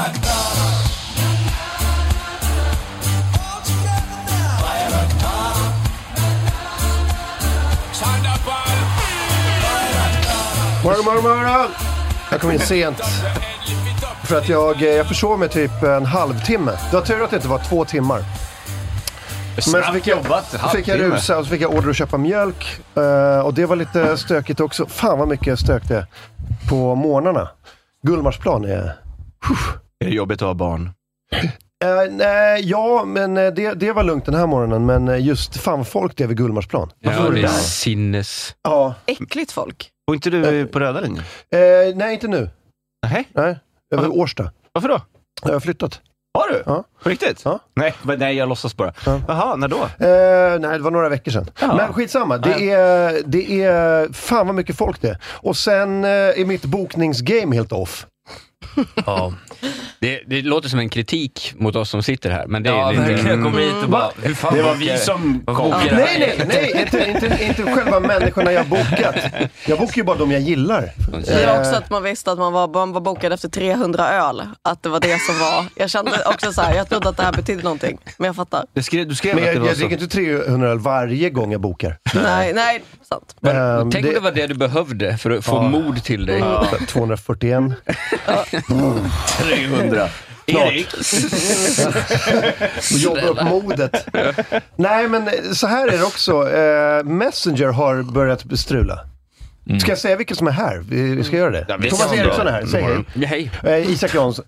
Morgon. Jag kom in sent för att jag försov mig typ en halvtimme. Det var tur att det inte var 2 timmar. Men så fick jag rusa och så fick jag order att köpa mjölk. Och det var lite stökigt också. Fan vad mycket stök det på morgnarna. Gullmarsplan är... Är det jobbigt att ha barn? Ja, men det var lugnt den här morgonen. Men just fan vad folk det är vid Gullmarsplan. Ja, det är sinnes. Ja. Äckligt folk. Och inte du på röda linjen? Nej, inte nu. Nej, över Årsta. Varför då? Jag har flyttat. Har du? Ja. På riktigt? Ja. Nej, jag låtsas bara. Ja. Jaha, när då? Nej, det var några veckor sedan. Ja. Men skitsamma, det är fan vad mycket folk det är. Och sen är mitt bokningsgame helt off. Ja. Det låter som en kritik mot oss som sitter här, men det Ja, är lite... jag kommer hit och bara, hur fan Det var vi som kom. Nej, inte själva människorna jag bokat. Jag bokar ju bara de jag gillar. Det är också att man visste att man var bokad efter 300 öl. Att det var det som var. Jag kände också så här, jag trodde att det här betydde någonting. Men jag fattar. Du skrev Men att det var jag så. dricker inte 300 öl varje gång jag bokar. Nej, sant. Tänk om det var det du behövde för att få mod till dig. 241. 300. Erik. Och jobba upp modet. Nej, men så här är det också. Messenger har börjat bestrula. Ska jag säga vilka som är här? Vi ska göra det. Ja, Thomas Eriksson är här. Säg hej. Hej. Isak Jansson.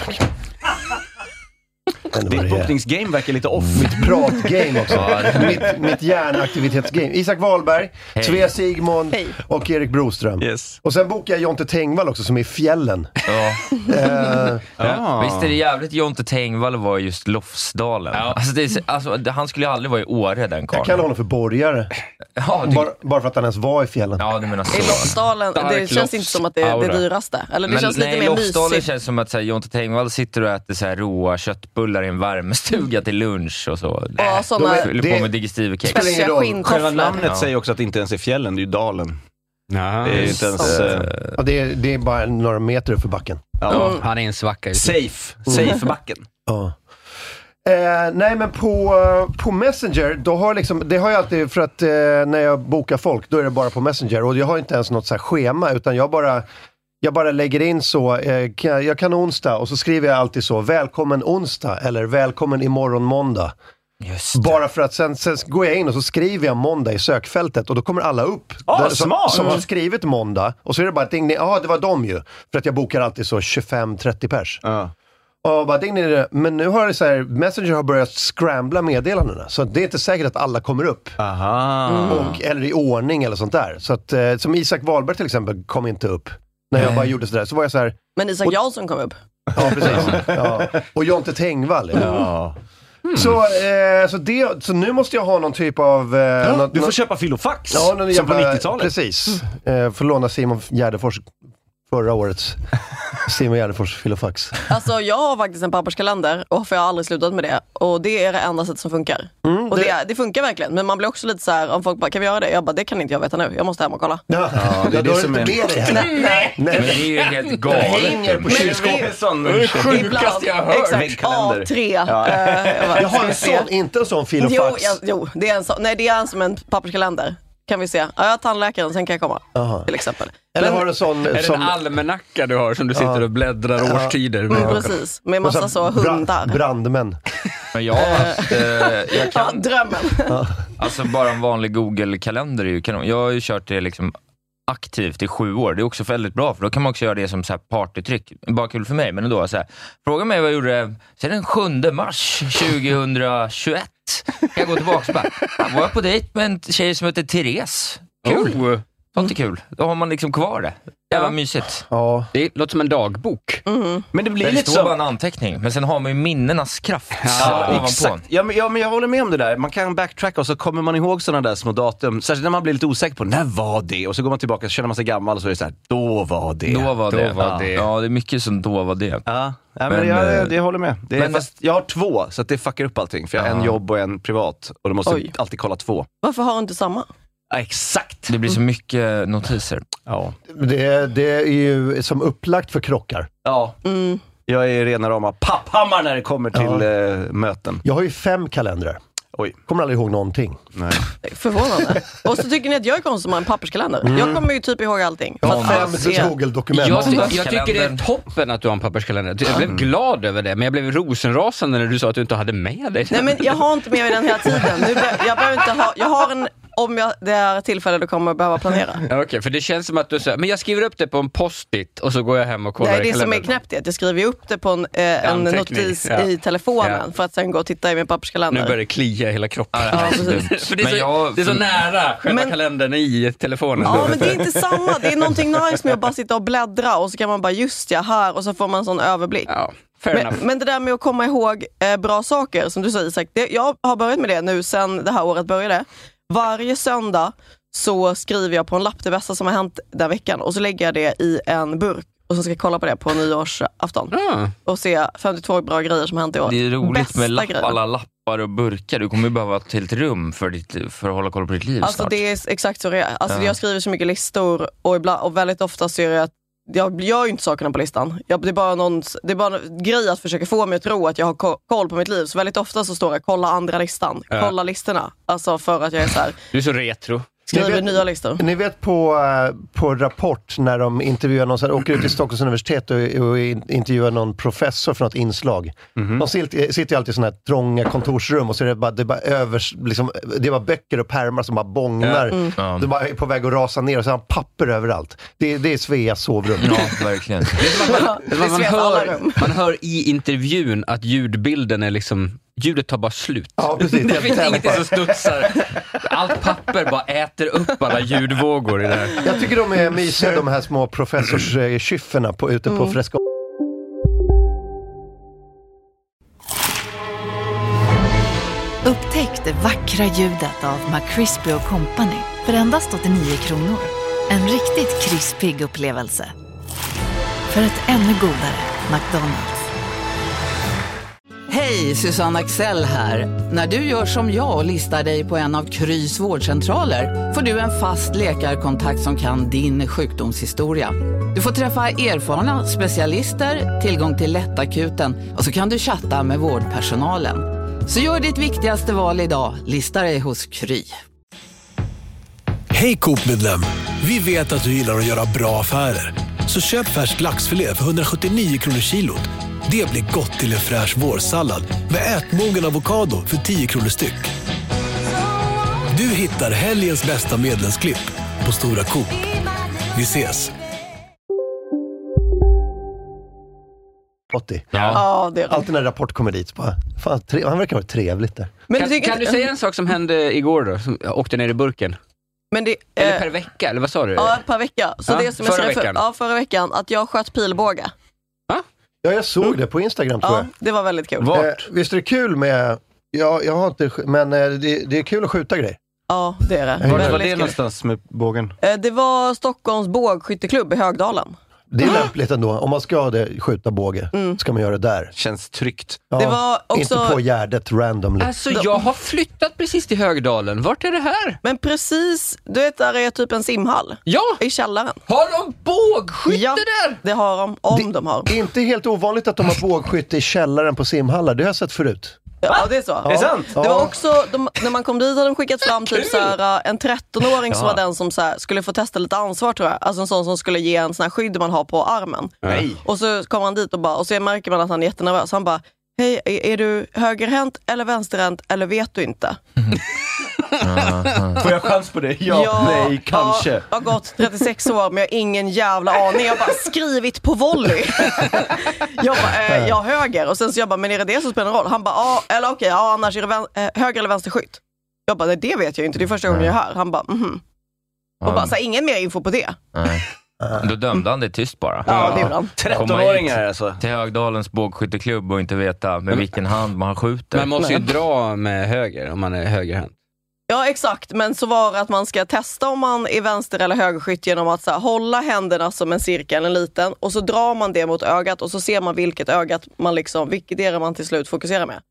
Ditt bokningsgame verkar lite off. Mitt pratgame också. mitt hjärnaktivitetsgame. Isak Wahlberg, Svea Sigmund Hej. och Erik Broström. Yes. Och sen bokar jag Jonte Tengvall också som är i fjällen. Ja. Visst är det jävligt Jonte Tengvall var just Lofsdalen. Ja. Han skulle ju aldrig vara i Åre, den Jag karln. kallar honom för borgare. Ja, Bara för att han ens var i fjällen. ja, du menar så. I Lofsdalen, det Stark känns inte som att det är det aura. dyraste. Eller det känns lite nej, mer Lofsdalen mysigt. känns som att så här, Jonte Tengvall sitter och äter så här, råa köttbullar i en värmestuga till lunch och så. Ja, såna Fyller på med digestivekex. Spelar ingen spetsiga roll. Själva skinntofflor. namnet säger också att det inte ens är fjällen, det är ju dalen. Det är inte ens... Ja, det är bara några meter för backen. ja. Han är en svacka. Safe-backen. Ja. Nej, men på Messenger då har liksom, det har jag alltid för att när jag bokar folk då är det bara på Messenger och jag har inte ens något så här schema utan jag bara lägger in så jag kan onsdag och så skriver jag alltid så välkommen onsdag eller välkommen imorgon måndag. Just det. Bara för att sen går jag in och så skriver jag måndag i sökfältet och då kommer alla upp smart. som har skrivit måndag och så är det bara ding, det var de ju för att jag bokar alltid så 25-30 pers. Ja. Och bara ding, men nu har det så här, Messenger har börjat scrambla meddelandena så det är inte säkert att alla kommer upp. Aha. Eller i ordning eller sånt där. Så att, som Isak Wahlberg till exempel kom inte upp. När jag bara gjorde sådär så var jag så här. Men Isak Jansson kom upp. Ja, precis. Ja. Och Jonte Tengvall. Ja. Så nu måste jag ha någon typ av... Du får köpa filofax någon som jävla, på 90-talet. Precis. Får låna Simon Gärdefors förra årets Simon Gärdefors filofax. Alltså jag har faktiskt en papperskalender och för jag har aldrig slutat med det. Och det är det enda sätt som funkar. Och det funkar verkligen. Men man blir också lite så här, om folk bara, kan vi göra det? Jag bara, det kan inte jag veta nu. Jag måste hem och kolla. Ja, det är det då som inte är- med dig här. Nej. Men det är ju helt galet. Hänger på kylskåpet. Sjukaste jag har hört. Exakt, Väggkalender. A3. Jag har en sån, inte en sån filofax. Jo, det är en sån. Nej, det är en som en papperskalender. Kan vi se. Ja, jag har tandläkaren, sen kan jag komma. Aha. Till exempel. Eller har du en sån Är det en som... almanacka du har som du sitter och bläddrar årstider? Precis, med massa så hundar. Brandmän. Men jag Ja, kan... drömmen. Alltså bara en vanlig Google-kalender är ju kanon. Jag har ju kört det liksom aktivt i 7 år. Det är också väldigt bra för då kan man också göra det som så här partytryck. Bara kul för mig, men ändå så här. Fråga mig vad jag gjorde sen den 7 mars 2021. Kan jag gå tillbaka och bara, var jag på dejt med en tjej som heter Therese. Kul. Sånt är kul. Då har man liksom kvar det. Jävla mysigt. Ja. Det låter som en dagbok. Men det blir Det lite står bara så... en anteckning. Men sen har man ju minnenas kraft. Ja, ovanpå. exakt. Ja, men jag håller med om det där. Man kan backtracka och så kommer man ihåg sådana där små datum. Särskilt när man blir lite osäker på när var det? Och så går man tillbaka och känner man sig gammal och så är det så här, då var det. Då var det. var det. Ja, det är mycket som då var det. Ja, men Men, jag håller med. Det är, men- fast jag har 2, så att det fuckar upp allting. För jag har en jobb och en privat. Och då måste Oj. alltid kolla 2. Varför har du inte samma? Ja, exakt. Det blir så mycket notiser. Ja. Det är ju som upplagt för krockar. Ja. Jag är rena rama papphammar när det kommer till möten. Jag har ju 5 kalendrar. Oj. Kommer aldrig ihåg någonting. Nej. Förvånande. Och så tycker ni att jag är konstig som har en papperskalender. Jag kommer ju typ ihåg allting. Jag har 5 Google-dokument. Jag tycker det är toppen att du har en papperskalender. Jag blev glad över det, men jag blev rosenrasande när du sa att du inte hade med dig. Nej, men jag har inte med mig den hela tiden. Jag behöver inte ha... Jag har en... Om det är tillfälle då kommer jag behöva planera. Okej, för det känns som att du säger, men jag skriver upp det på en post-it och så går jag hem och kollar i kalendern. Det som är knäppt är att jag skriver upp det på en notis i telefonen för att sen gå och titta i min papperskalender. Nu börjar det klia i hela kroppen. För det är så nära själva kalendern i telefonen. Ja, men det är inte samma. Det är någonting nice med att bara sitta och bläddra och så kan man bara här och så får man en sån överblick. Ja. Men det där med att komma ihåg bra saker, som du säger Isak, jag har börjat med det nu sen det här året började. Varje söndag så skriver jag på en lapp det bästa som har hänt den veckan och så lägger jag det i en burk och så ska jag kolla på det på nyårsafton och se 52 bra grejer som har hänt i år. Det är roligt bästa med alla lappar och burkar. Du kommer ju behöva ett helt rum för att hålla koll på ditt liv snart. Det är exakt så det är. Alltså, jag skriver så mycket listor och väldigt ofta så är det att jag gör ju inte sakerna på listan. Det är bara en grej att försöka få mig att tro att jag har koll på mitt liv. Så väldigt ofta så står det kolla andra listan. Kolla listorna. Alltså för att jag är så här. Du är så retro. Skriver nya listor. Ni vet på Rapport när de intervjuar någon, så här, åker ut till Stockholms universitet och intervjuar någon professor för något inslag. De sitter ju alltid i sådana här trånga kontorsrum och så är det bara liksom, det är bara böcker och pärmar som bara bångnar. Det bara är på väg att rasa ner och så har han papper överallt. Det är Sveas sovrum. Ja, verkligen. Man hör i intervjun att ljudbilden är liksom... Ljudet tar bara slut. Ja, precis. Det finns ingenting som studsar. Allt papper bara äter upp alla ljudvågor i det här. Jag tycker de är mysiga, de här små professorskyfferna ute på Fresco. Upptäck det vackra ljudet av McCrispy & Company för endast 89 kronor. En riktigt krispig upplevelse. För ett ännu godare McDonald's. Hej, Susanne Axel här. När du gör som jag och listar dig på en av Krys vårdcentraler får du en fast läkarkontakt som kan din sjukdomshistoria. Du får träffa erfarna specialister, tillgång till lättakuten och så kan du chatta med vårdpersonalen. Så gör ditt viktigaste val idag, lista dig hos Kry. Hej Coop-medlem, vi vet att du gillar att göra bra affärer. Så köp färsk laxfilé för 179 kronor kilot. Det blir gott till en fräsch vårsallad med ätmogen avokado för 10 kronor styck. Du hittar helgens bästa medlemsklipp på Stora Coop. Vi ses! Ja, det är alltid när Rapport kommer dit. Bara, fan, han verkar vara trevligt där. Men kan du säga en sak som hände igår då? Som åkte ner i burken? Men eller per vecka, eller vad sa du? Ja, per vecka. Så det som förra veckan, att jag sköt pilbåge. Ja, jag såg det på Instagram tror jag. Det var väldigt kul. Visst är det kul med... Jag har inte... Men det är kul att skjuta grejer. Ja, det är det. Var var det någonstans med bågen? Det var Stockholms bågskytteklubb i Högdalen. Det är lämpligt ändå. Om man ska skjuta båge ska man göra det där. Känns tryggt. Ja, det var också... Inte på Gärdet randomly. Alltså jag har flyttat precis till Högdalen. Vart är det här? Men precis, du vet där är typ en simhall. Ja! I källaren. Har de bågskytte där? Det har de, de har. Det är inte helt ovanligt att de har bågskytte i källaren på simhallar. Det har jag sett förut. Ja, det är så. Ja. Det är sant. Det var också, när man kom dit hade de skickat fram typ såhär, en 13-åring som var den som såhär, skulle få testa lite ansvar tror jag. Alltså en sån som skulle ge en sån här skydd man har på armen. Nej. Och så kom han dit och så märker man att han är jättenervös. Han bara, hej, är du högerhänt eller vänsterhänt eller vet du inte? Får jag chans på det? Ja, nej, kanske. Jag har gått 36 år men jag har ingen jävla aning. Jag har bara skrivit på volley. Jag bara, jag höger. Och sen så jag bara, men är det som spelar en roll? Han bara, eller okej, annars är det höger eller vänsterskytt. Jag bara, det vet jag inte. Det är första gången jag hör. Han bara, Och bara, så ingen mer info på det. Då dömde han det tyst bara. Ja, det är bra. 13-åringar alltså. Till Högdalens bågskytteklubb och inte veta med vilken hand man skjuter. Man måste ju dra med höger om man är högerhänt. Ja, exakt. Men så var det att man ska testa om man är vänster- eller högerskytt genom att så här, hålla händerna som en cirkel, en liten. Och så drar man det mot ögat och så ser man vilket ögat man liksom, vilket är det man till slut fokuserar med.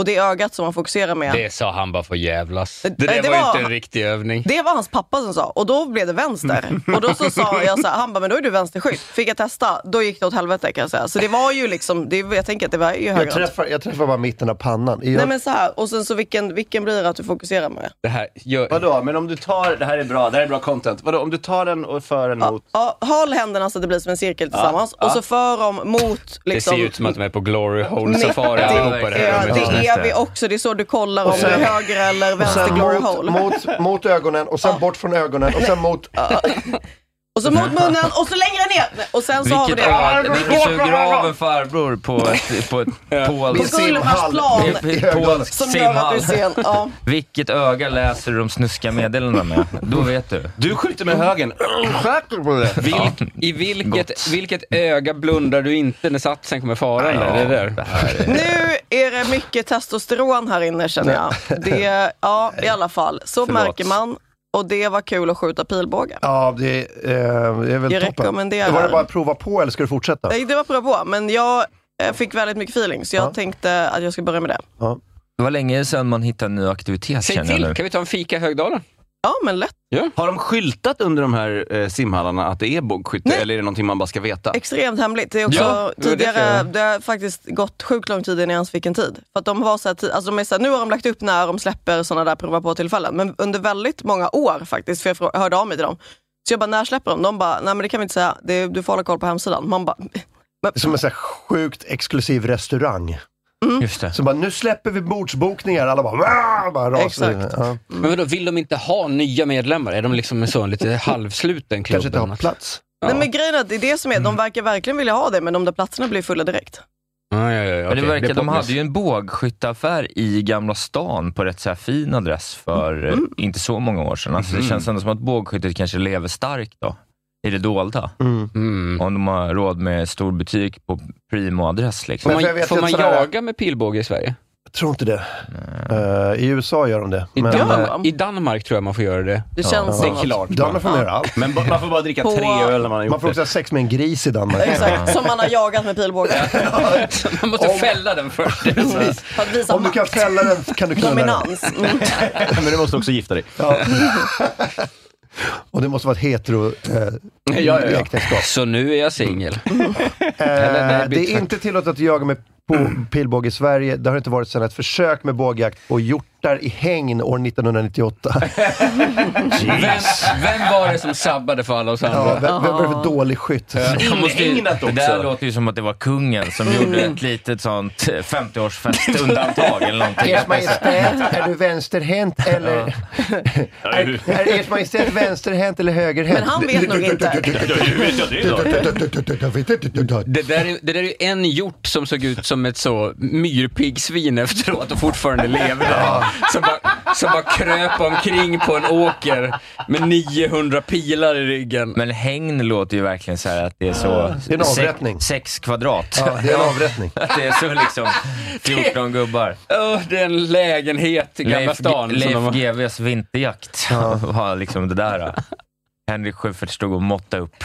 Och det är ögat som man fokuserar med. Det sa han bara för jävlas. Det var inte en riktig övning. Det var hans pappa som sa. Och då blev det vänster. Och då så sa jag så här, han bara, men då är du vänsterskytt. Fick jag testa, då gick det åt helvete kan jag säga. Så det var ju liksom, jag tänker att det var ju högre. Jag träffar bara mitten av pannan. Nej men så här, och sen så vilken blir det att du fokuserar med? Det här Vadå? Men om du tar, det här är bra content. Vadå? Om du tar den och för den mot... Ja, håll händerna så att det blir som en cirkel tillsammans. Och så för dem mot liksom... Det ser ut som att de är på Glory Hole Safari allihopa det här. Det är vi också. Det är så du kollar om du är höger eller vänster Glory Hole. Mot ögonen och sen bort från ögonen och sen mot... Och så mot munnen och så längre ner. Och sen så har vi det. Vilket suger av en farbror på ett simhall som gör att du ser. Ja. Vilket öga läser du de snuska meddelandena med? Då vet du. Du skjuter med högen. I vilket öga blundar du inte när satsen kommer fara? Eller? Det där. Nu är det mycket testosteron här inne känner jag. Det, ja, i alla fall. Så märker man. Och det var kul att skjuta pilbåge. Ja, det är väl jag toppen. Det var det bara att prova på eller ska du fortsätta? Det var att prova på, men jag fick väldigt mycket feeling. Så jag tänkte att jag ska börja med det. Ja. Det var länge sedan man hittade en ny aktivitet. Säg till, kan vi ta en fika i Högdalen? Ja, men lätt. Ja. Har de skyltat under de här simhallarna att det är bågskytte? Eller är det någonting man bara ska veta? Extremt hemligt. Det är också tidigare, det har faktiskt gått sjukt lång tid innan jag ens fick en tid. För att de var så här, alltså de är så här, nu har de lagt upp när de släpper sådana där prova på tillfällen. Men under väldigt många år faktiskt, för jag hörde av mig till dem. Så jag bara, när släpper de? De bara, nej men det kan vi inte säga. Du får hålla koll på hemsidan. Man bara... Det är som en så här sjukt exklusiv restaurang. Just det. Så bara, nu släpper vi bordsbokningar. Alla bara rasar. Exakt. Ja. Men vadå, vill de inte ha nya medlemmar? Är de liksom en sån lite halvsluten klubben? Kanske inte har plats. Nej, men grejen är att det är det som är, de verkar verkligen vilja ha det, men de där platserna blir fulla direkt. Men det verkar, de hade ju en bågskyttaffär i Gamla stan på rätt så här fin adress för inte så många år sedan. Alltså, det känns ändå som att bågskyttet kanske lever starkt då. I det dolda. Om de har råd med stor butik på primo-adress. Liksom. Får man jaga med pilbåge i Sverige? Jag tror inte det. I USA gör de det. I Danmark tror jag man får göra det. Det känns det är klart. Danmark får man göra allt. Men man får bara dricka 3 öl när man har gjort man får också ha sex med en gris i Danmark. Exakt, som man har jagat med pilbåge. Man måste fälla den först. Om du kan fälla den kan du knulla dominans. Men du måste också gifta dig. Ja. Och det måste vara ett hetero äktenskap. Så nu är jag singel. Det är inte tillåtet att jaga med pilbåge i Sverige. Det har inte varit sedan ett försök med bågjakt på hjortar i hägn år 1998. Vem var det som sabbade för alla oss andra? Vem var det för dålig skytt? Det där låter ju som att det var kungen som gjorde ett litet sånt 50-årsfest undantag eller någonting. Ers Majestät, är du vänsterhänt eller... är Ers Majestät vänsterhänt eller högerhänt? Men han vet nog inte. Det där är ju en hjort som såg ut som ett så myrpiggsvin efteråt och fortfarande lever där. Som bara kröp omkring på en åker med 900 pilar i ryggen. Men hägn låter ju verkligen så här att det är så... Det är en avrättning. 6 kvadrat. Ja, det är en avrättning. Att det är så liksom 14 gubbar. Det är en lägenhet i Gamla stan. Leif GWs vinterjakt var liksom det där. Henrik Schyffert stod och måttade upp.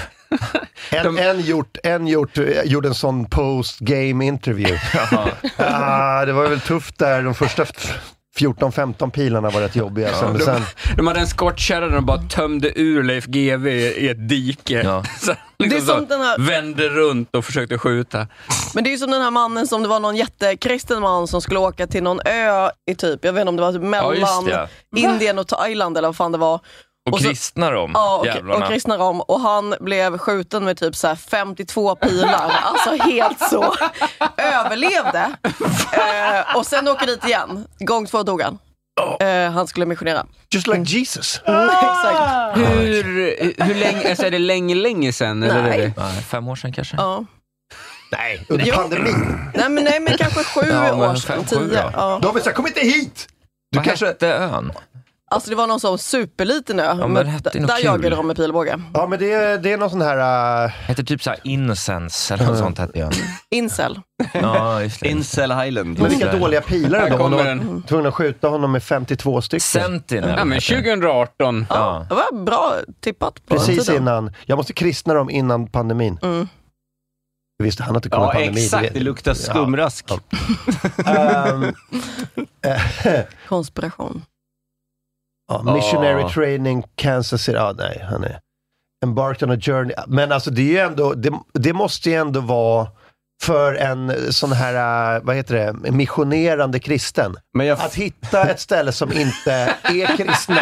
En gjort gjorde en sån post-game interview. Det var väl tufft där. De första 14-15 pilarna var rätt jobbiga. De hade en skottkärra där de bara tömde ur Leif GW i ett dike. Ja. Så, liksom det är som den här... vände runt och försökte skjuta. Men det är ju som den här mannen som det var någon jättekristen man som skulle åka till någon ö i typ, jag vet inte om det var typ mellan Indien och Thailand eller vad fan det var. Och kristnar dem. Ja, och kristnar dem. Och han blev skjuten med typ så här 52 pilar. Alltså helt så. Överlevde. Och sen åker dit igen. Gång 2 dog han. Han skulle missionera. Just like Jesus. Exakt. Hur länge, alltså är det länge sedan? Nej. Eller är det? 5 år sedan kanske. Ja. Nej, under pandemin. Nej men kanske 7 år sedan. 10. Ja. De vill säga, kom inte hit! Du kanske hette ön? Alltså det var någon sån superliten ö. Ja, men där jagade de med pilbåge. Ja, men det är någon sån här... Heter typ så här Innocence eller något sånt hette jag. Incel. Ja, just det. Incel Highland. Men vilka dåliga pilar de var tvungna att skjuta honom med 52 stycken. Sentinel. Ja, men 2018. Ja, det var bra tippat på precis tiden. innan. Jag måste kristna dem innan pandemin. Visste han att det kommer pandemi? Exakt, det luktar skumrask. Konspiration. Missionary training, Kansas City. Nej, han är embarked on a journey. Men alltså det är ju ändå, det måste ju ändå vara för en sån här, vad heter det, missionerande kristen. Men att hitta ett ställe som inte är kristna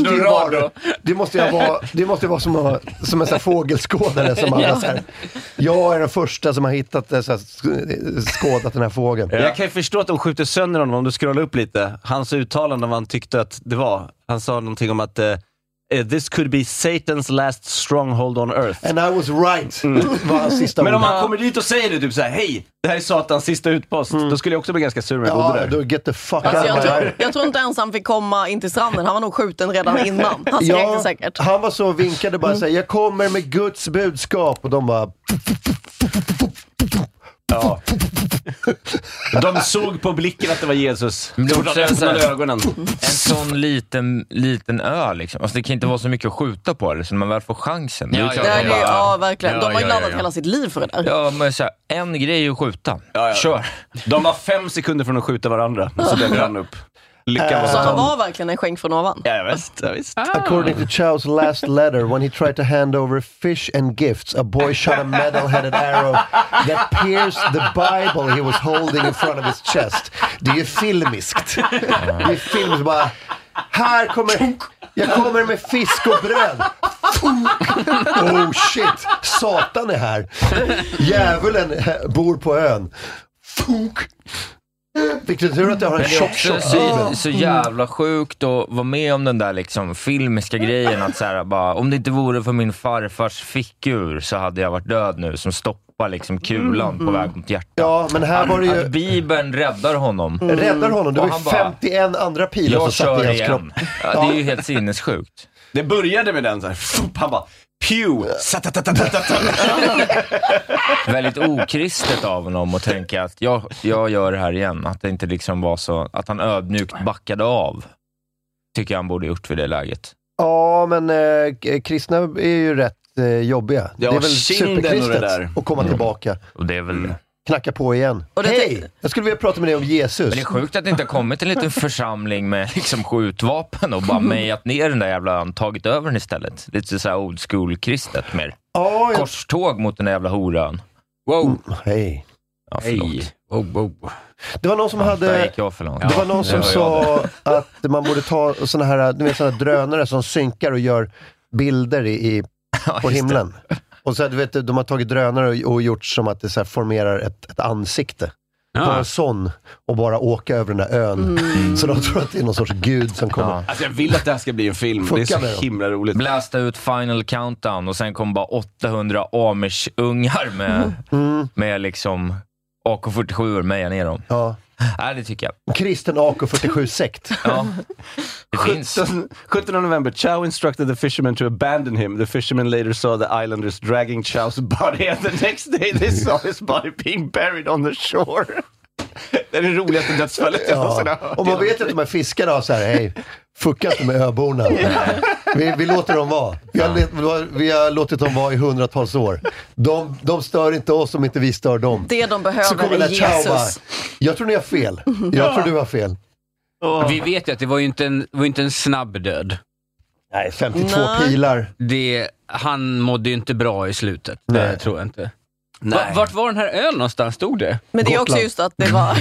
det måste ju vara som en sån här fågelskådare som alla så här. Jag är den första som har hittat det, så här, skådat den här fågeln. Jag kan ju förstå att de skjuter sönder honom om du scrollar upp lite. Hans uttalande om vad han tyckte att det var. Han sa någonting om att this could be Satan's last stronghold on earth. And I was right. Men om man kommer dit och säger det typ såhär, hej, det här är Satans sista utpost, då skulle jag också bli ganska sur med det. Då get the fuck alltså, out. Jag tror inte ens han fick komma in till stranden. Han var nog skjuten redan innan. Han skrek säkert. Han var så vinkade bara såhär, jag kommer med Guds budskap. Och de bara... Ja. De såg på blicken att det var Jesus. Men det var ögonen. En sån liten ö liksom. Alltså det kan inte vara så mycket att skjuta på det, så man väl får chansen. Ja, verkligen. De har glada hela sitt liv för det där. Ja, men så här, en grej är att skjuta. Kör. De var 5 sekunder från att skjuta varandra. Så den rann upp. Så han var verkligen en skänk från ovan. Ja, visst. According to Chow's last letter, when he tried to hand over fish and gifts, a boy shot a metal-headed arrow that pierced the Bible he was holding in front of his chest. Det är ju filmiskt. Det är filmiskt bara, jag kommer med fisk och bröd. Oh shit, Satan är här. Djävulen bor på ön. Vilket tur att jag har en tjock så jävla sjukt att vara med om den där liksom filmiska grejen att så här, bara, om det inte vore för min farfars fickur så hade jag varit död nu, som stoppar liksom kulan på väg mot hjärtat. Ja, men här var det ju... Att Bibeln räddar honom. Räddar honom, det var ju 51 andra pilar som satt i hans kropp. Ja, det är ju helt sinnessjukt. Det började med den så här, han bara pew. Väldigt okristet av honom att tänka att jag gör det här igen. Att det inte liksom var så, att han ödmjukt backade av. Tycker jag han borde gjort vid det läget. Ja, men kristna är ju rätt jobbiga. Ja, det är väl superkristet att komma tillbaka. Och det är väl knacka på igen. Hej, jag skulle vilja prata med dig om Jesus. Men det är sjukt att det inte har kommit en liten församling med liksom skjutvapen och bara mejat ner den där jävla, tagit över den istället. Lite så här old school kristet mer. Korståg mot den där jävla horan. Wow. Hej. Ja, förlåt. Wow. Det var någon som det var någon som sa att man borde ta såna här drönare som synkar och gör bilder på himlen. Och så de har tagit drönare och gjort som att det så här formerar ett ansikte. På en sån och bara åka över den där ön. Så de tror att det är någon sorts gud som kommer. Alltså jag vill att det här ska bli en film. Det är så himla roligt. Blästa ut Final Countdown och sen kom bara 800 Amish-ungar med liksom AK-47 meja ner dem. Ja. Nej, det tycker jag. Kristen AK-47-sekt. Ja. Det finns. 17 november, Chow instructed the fishermen to abandon him. The fishermen later saw the islanders dragging Chow's body, and the next day they saw his body being buried on the shore. Det är det roligaste dödsfallet jag någonsin har hört. Och man vet att de här fiskarna har så här, hej, fucka inte med öborna. Vi låter dem vara. Vi har låtit dem vara i hundratals år. De stör inte oss om inte vi stör dem. Det de behöver är Jesus. Jag tror ni har fel. Jag tror du har fel. Vi vet ju att det var ju inte en snabb död. Nej, 52 pilar. Han mådde ju inte bra i slutet. Det tror jag inte. Vart var den här ön någonstans, stod det? Men det är också just att det var...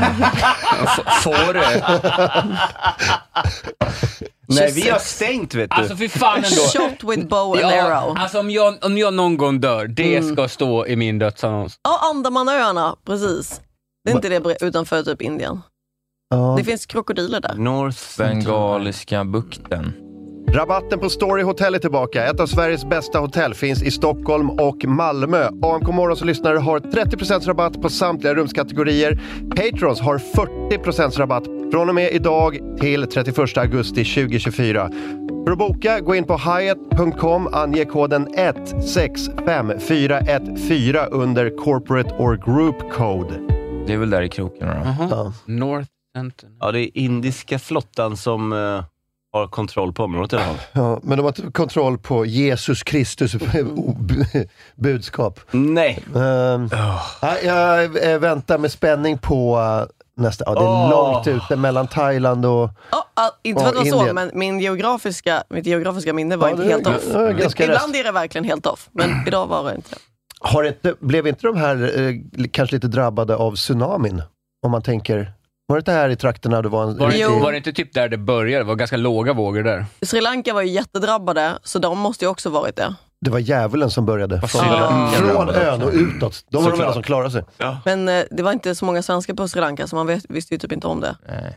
Nej, vi har stängt, vet du. Alltså för fan ändå. Shot with bow and arrow. Alltså om jag någon gång dör, det ska stå i min dödsannons. Ja, Andamanöarna, precis. Det är inte det utanför typ Indien. Det finns krokodiler där. North Bengaliska bukten. Rabatten på Story Hotel är tillbaka. Ett av Sveriges bästa hotell finns i Stockholm och Malmö. AMK Morgons lyssnare har 30% rabatt på samtliga rumskategorier. Patrons har 40% rabatt från och med idag till 31 augusti 2024. För att boka, gå in på hyatt.com, ange koden 165414 under Corporate or Group Code. Det är väl där i kroken då? North Sentinel. Ja, det är indiska flottan som har kontroll på området i alla fall. Ja, men de har inte kontroll på Jesus Kristus budskap. Nej. Jag väntar med spänning på nästa. Ja, det är långt ute mellan Thailand och inte för att det var Indien. så, men mitt geografiska minne var inte helt off. Ibland är det verkligen helt off, men idag var det inte det. Blev inte de här kanske lite drabbade av tsunamin? Om man tänker, var det inte här i trakterna det var en... Var det inte typ där det började? Det var ganska låga vågor där. Sri Lanka var ju jättedrabbade, så de måste ju också varit det. Det var djävulen som började. Från ön och utåt. De var de enda som klarade sig. Ja. Men det var inte så många svenskar på Sri Lanka, så man visste ju typ inte om det. Nej.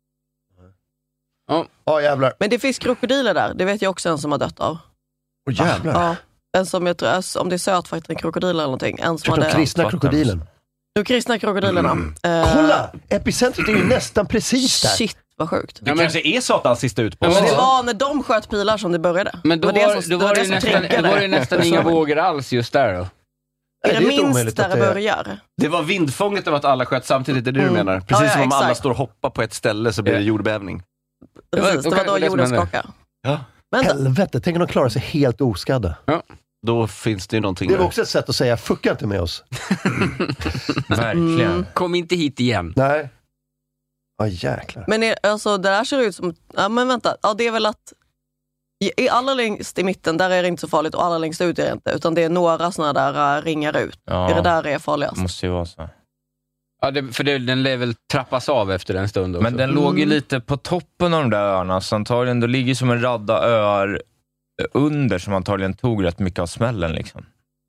Ja, jävlar. Men det finns krokodiler där, det vet jag också en som har dött av. Jävlar. Ja. En som jag tror, om det är sötfaktor krokodiler eller någonting. En som De hade... kristna krokodilen. De kristna krokodilerna. Kolla! Epicentret är ju nästan precis där. Shit, vad sjukt. Det kanske är Satans sista utpost. Men det var när de sköt pilar som det började. Men då var det nästan inga vågor alls just där då. Är det minst där det börjar? Det var vindfånget av att alla sköt samtidigt, det är det du menar. Precis som om alla står och hoppar på ett ställe så blir det jordbävning. Precis, det var då jorden skakade. Ja. Helvete, tänk om de klarar sig helt oskadda. Ja. Då finns det ju någonting. Det var också ett sätt att säga, fucka inte med oss. Verkligen. Kom inte hit igen. Nej. Ja, jäklar. Men alltså, det där ser ut som... Ja, men vänta. Ja, det är väl att... Allra längst i mitten, där är det inte så farligt. Och allra längst ut är det inte. Utan det är några sådana där ringar ut. Ja. Är det där det är farligast? Måste ju vara så. Ja, den lär väl trappas av efter en stund också. Men den låg ju lite på toppen av de där öarna. Så antagligen, det ligger som en radda öar under som antagligen tog rätt mycket av smällen liksom.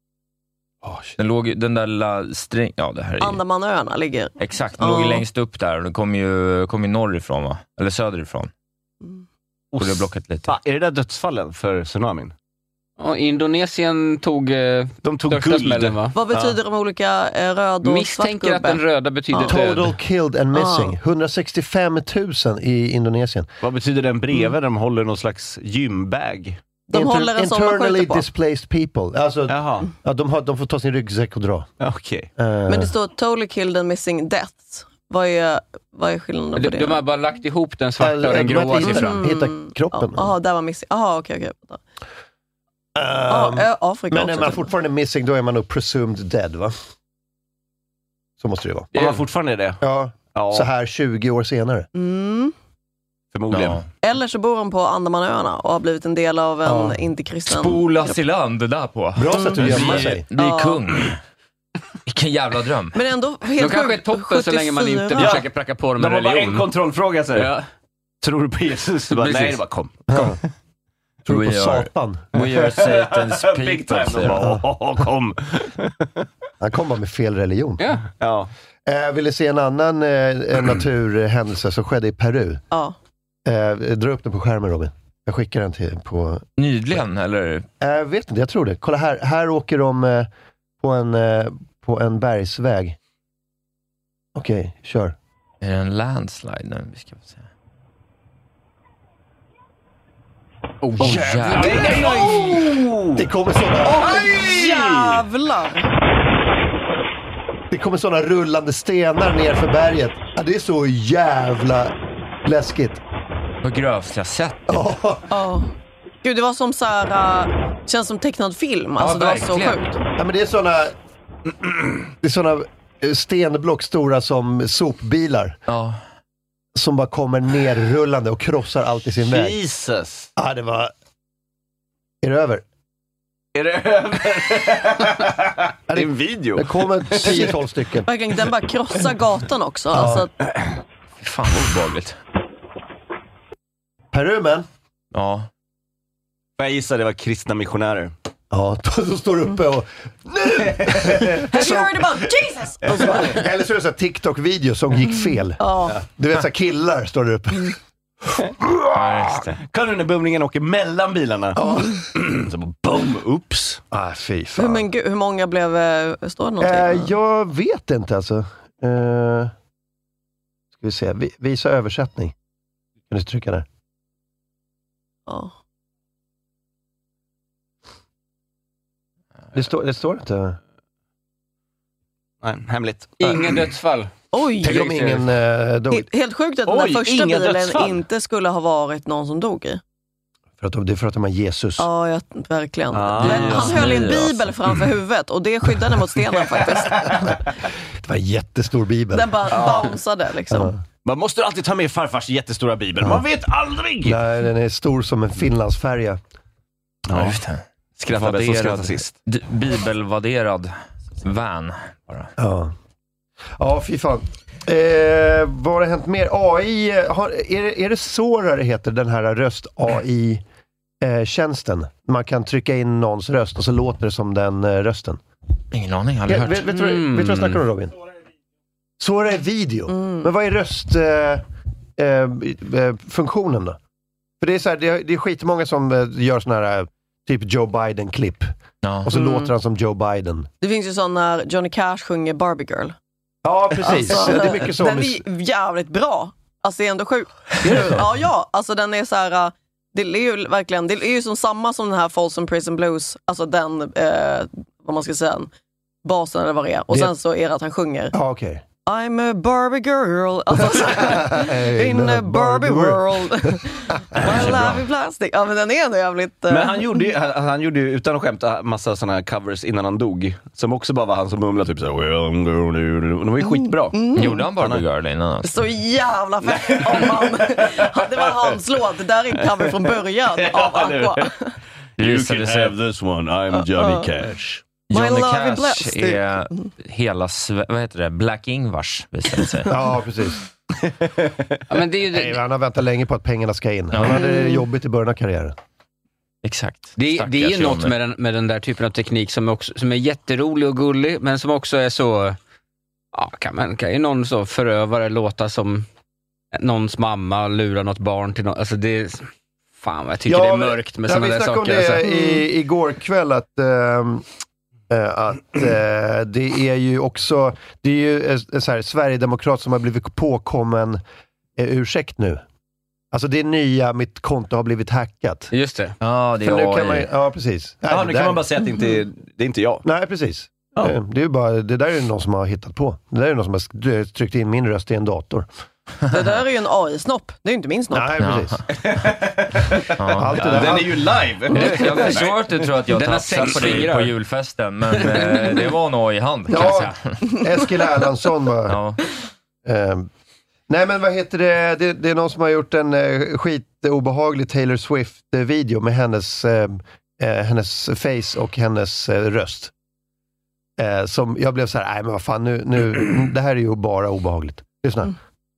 Den där lilla sträng... Ja, det här är Andamanöarna ligger... Exakt, den låg ju längst upp där och den kom ju norrifrån, va? Eller söderifrån. Och det blockat lite. Är det där dödsfallen för tsunamin? Ja, Indonesien tog tog guld. smällen, va? Vad betyder de olika röd och Misstänker att den röda betyder död. Total killed and missing. 165 000 i Indonesien. Vad betyder den bredvid? De håller någon slags gymbag. De håller en sån man internally skjuter på. displaced people. Alltså, ja, de får ta sin ryggsäck och dra. Okej. Men det står totally killed and missing deaths. Vad är skillnaden på det? De har bara lagt ihop den svarta och den gråa siffran. Hitta kroppen. Jaha, där var missing. Jaha, okej. Afrika men också. är man fortfarande missing, då är man nog presumed dead, va? Så måste det vara. Om man fortfarande är det? Ja. Så här 20 år senare. Förmodligen. Ja. Eller så bor de på Andamanöarna och har blivit en del av en inte-kristen... Spolas i land där på. Bra sätt att gömma sig. Bli kung. Vilken jävla dröm. Men ändå helt De kanske är toppen så länge man inte försöker pracka på dem med De har bara religion. en kontrollfråga, så. Ja. Tror du på Jesus? Bara, nej, det bara kom. Tror du på Satan? We are Satan's Big people. time. Kom. Han kom bara med fel religion. Ja. Vill ni se en annan naturhändelse som skedde i Peru? Ja. Dra upp den på skärmen, Robin. Jag skickar den till på... Nyligen, eller? Jag vet inte, jag tror det. Kolla här. Här åker de på en bergsväg. Okej, kör. Är det en landslide nu? Vi ska få se. Jävlar. Det kommer sådana... Jävlar! Det kommer sådana rullande stenar ner för berget. Ja, det är så jävla läskigt. Vad grövst jag sett. Ja. Gud, det var som så här... känns som tecknad film. Alltså, det var så sjukt. Ja, men det är sådana... Det är sådana stenblock stora som sopbilar. Ja. Som bara kommer ner rullande och krossar allt i sin väg. Jesus. Ja, det var... Är det över? Är det över? Det är en video. Det kommer 10-12 stycken. Verkligen, den bara krossar gatan också. Alltså, Fan vad obehagligt. Peru, men? Ja. Jag gissar det var kristna missionärer. Ja, då står du uppe och... have you heard about Jesus? Eller så är det så här TikTok-video som gick fel. Du vet, så här killar står där uppe. Kan du när bumlingen åker mellan bilarna? Så bara, boom, ups. Fy fan. Men gud, hur många blev... står det någonting? Jag vet inte alltså. Ska vi se. Visa översättning. Kan du trycka där? Ja. Det står inte. Nej, hemligt. Ingen dödsfall. Oj! Tänk om ingen dog. Helt sjukt att den där första bilen inte skulle ha varit någon som dog i. Det är för att de har Jesus. Ja, verkligen. Men han höll en bibel framför huvudet och det skyddade mot stenen faktiskt. Det var en jättestor bibel. Den bara bounceade liksom. Ja. Man måste alltid ta med farfars jättestora bibel. Man vet aldrig! Nej, den är stor som en Finlandsfärja. Ja, just det. Skratta bäst och skratta sist. Bibelvaderad van bara. Ja, fy fan. Vad har det hänt mer? AI, är det Sora det heter, den här röst-AI-tjänsten? Man kan trycka in någons röst och så låter det som den rösten. Ingen aning, jag har aldrig hört. Vet du vad jag snackar om, Robin? Sora är video. Men vad är röstfunktionen då? För det är så här, det är skitmånga som gör såna här typ Joe Biden-klipp. Ja. Och så låter han som Joe Biden. Det finns ju sån när Johnny Cash sjunger Barbie Girl. Ja, precis. Alltså, det är mycket så. Den är jävligt bra. Alltså det är ändå sjukt. Ja, alltså den är så här. Det är ju verkligen, det är ju som samma som den här Folsom Prison Blues. Alltså den, vad man ska säga, basen eller vad det är. Och sen så är det att han sjunger. Ja, okej. I'm a Barbie girl. Alltså, in a Barbie world. My love is plastic. Ja, men den är ändå jävligt... Men han gjorde ju utan att skämta massa såna här covers innan han dog. Som också bara var han som mumlade typ så här. De var ju skitbra. Gjorde han Barbie Girl innan? Så jävla fett om han... Det var hans låt. Det där är en cover från början av Aqua. You can have this one. I'm Johnny Cash. Johnny Cash är hela vad heter det? Black Ingvars, visade sig. Ja, precis. Men det är ju Nej, han har väntat länge på att pengarna ska in. Han hade det jobbigt i början av karriären. Exakt. Det är ju något med den där typen av teknik som är jätterolig och gullig, men som också är så... Ja, kan ju någon så förövare låta som någons mamma lurar något barn till någon... Alltså det är... Fan, jag tycker det är mörkt med sådana där saker. Vi snackade om det igår kväll att det är ju också, det är ju så här, Sverigedemokrat som har blivit påkommen ursäkt nu. Alltså det är nya, mitt konto har blivit hackat. Just det. Ja, det är ja, precis. Ja, nu kan man bara säga att det är inte jag. Nej, precis. Ja. Det är ju bara, det där är någon som har hittat på. Det där är någon som har tryckt in min röst i en dator. Det där är ju en AI-snopp. Det är ju inte min snopp. Nej, precis. Allt det där. Den är ju live. Jag förstår att du tror att jag tassar på dig på julfesten, men det var en AI-hand, kan jag säga. Eskil Erlandsson var... nej, men vad heter det? Det är någon som har gjort en skitobehaglig Taylor Swift-video med hennes face och hennes röst. Som jag blev så här, nej men vad fan, nu det här är ju bara obehagligt. Lyssna.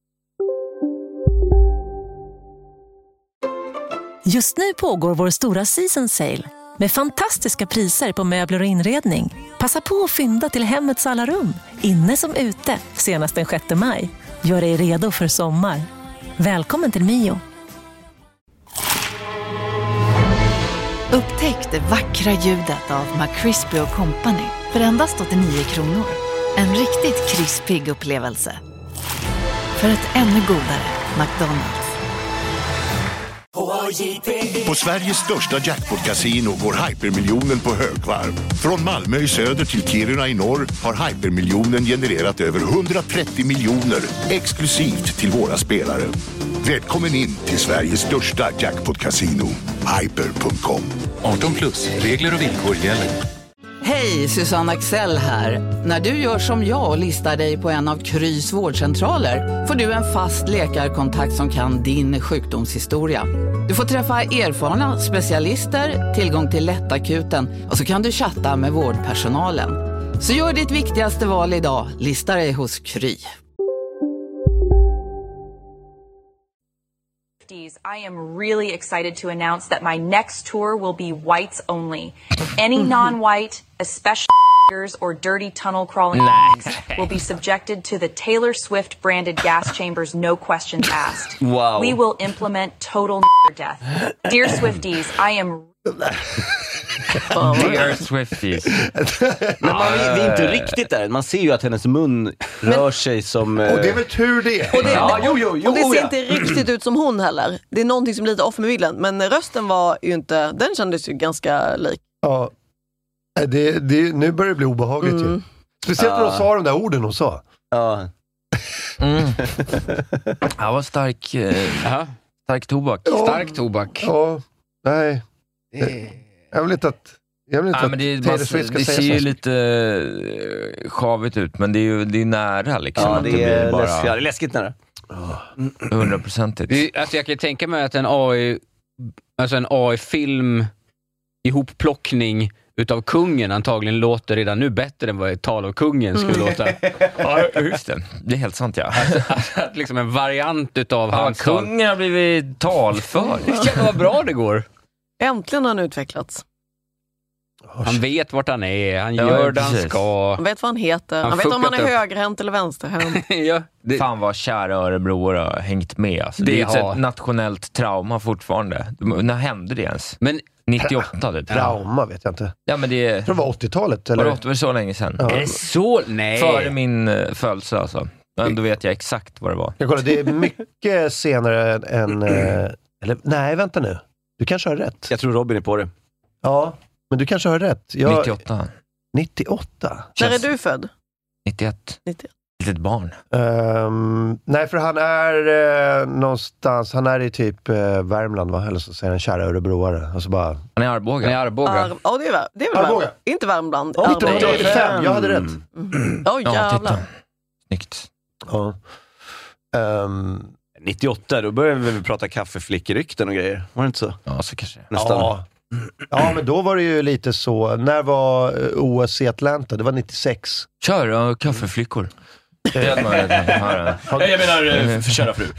Just nu pågår vår stora season sale med fantastiska priser på möbler och inredning. Passa på att fynda till hemmets alla rum, inne som ute, senast den 6 maj. Gör dig redo för sommar. Välkommen till Mio. Upptäck det vackra ljudet av McCrispy & Company för endast 89 kronor. En riktigt krispig upplevelse. För ett ännu godare McDonald's. På Sveriges största jackpot-casino går Hypermiljonen på högvarv. Från Malmö i söder till Kiruna i norr har Hypermiljonen genererat över 130 miljoner exklusivt till våra spelare. Välkommen in till Sveriges största jackpot-casino, hyper.com. 18+, regler och villkor gäller. Hej, Susanne Axel här. När du gör som jag och listar dig på en av Krys vårdcentraler får du en fast läkarkontakt som kan din sjukdomshistoria. Du får träffa erfarna specialister, tillgång till lättakuten och så kan du chatta med vårdpersonalen. Så gör ditt viktigaste val idag, lista dig hos Kry. I am really excited to announce that my next tour will be whites only. Any non-white, especially or dirty tunnel crawling will be subjected to the Taylor Swift branded gas chambers, no questions asked. Wow. We will implement total death. Dear Swifties, I am... Dear Swifties. Men det är inte riktigt där. Man ser ju att hennes mun rör sig som... Och det är väl tur det. Och det ser inte riktigt ut som hon heller. Det är någonting som är lite off med bilden. Men rösten var ju inte... Den kändes ju ganska lik. Ja. Nu börjar det bli obehagligt ju. Speciellt när de sa de där orden hon sa. Ja. Ja, vad stark tobak. Stark tobak. Ja, nej. Jag vill inte att det ser ju lite skavigt ut, men det är nära liksom. Ja, det är läskigt nära. 100%. Alltså jag kan tänka mig att en AI-film ihopplockning utav kungen antagligen låter redan nu bättre än vad ett tal av kungen skulle låta. Ja, just det. Det är helt sant, ja. Att liksom en variant utav hans tal. Kungen har blivit talför. Vad bra det går. Äntligen har han utvecklats. Han vet vart han är, han gör det han ska. Han vet vad han heter. Han vet om han är högerhänt eller vänsterhänt. Fan vad kära Örebroer har hängt med. Alltså. Det är ett nationellt trauma fortfarande. När hände det ens? Men 98 typ. Trauma vet jag inte. Ja, men det var 80-talet eller? Var det så länge sedan? Ja. Är det så? Nej. Före min födelse alltså. Men då vet jag exakt vad det var. Jag kollar, det är mycket senare än eller nej, vänta nu. Du kanske har rätt. Jag tror Robin är på det. Ja, men du kanske har rätt. 98. 98? När är du född? 91. Litet barn. Nej, för han är någonstans, han är i typ Värmland, va? Eller så säger han kära Örebroare. Och så bara... Han är Arboga. Det är väl Arboga. Inte Värmland. 1985, jag hade rätt. Jävlar. Snyggt. Ja. 98, då började vi prata kaffeflickrykten och grejer. Var det inte så? Ja, så kanske. Nästan. Ja, men då var det ju lite så. När var OS i Atlanta? Det var 96. Kör kaffeflickor. Jag menar förköra fru.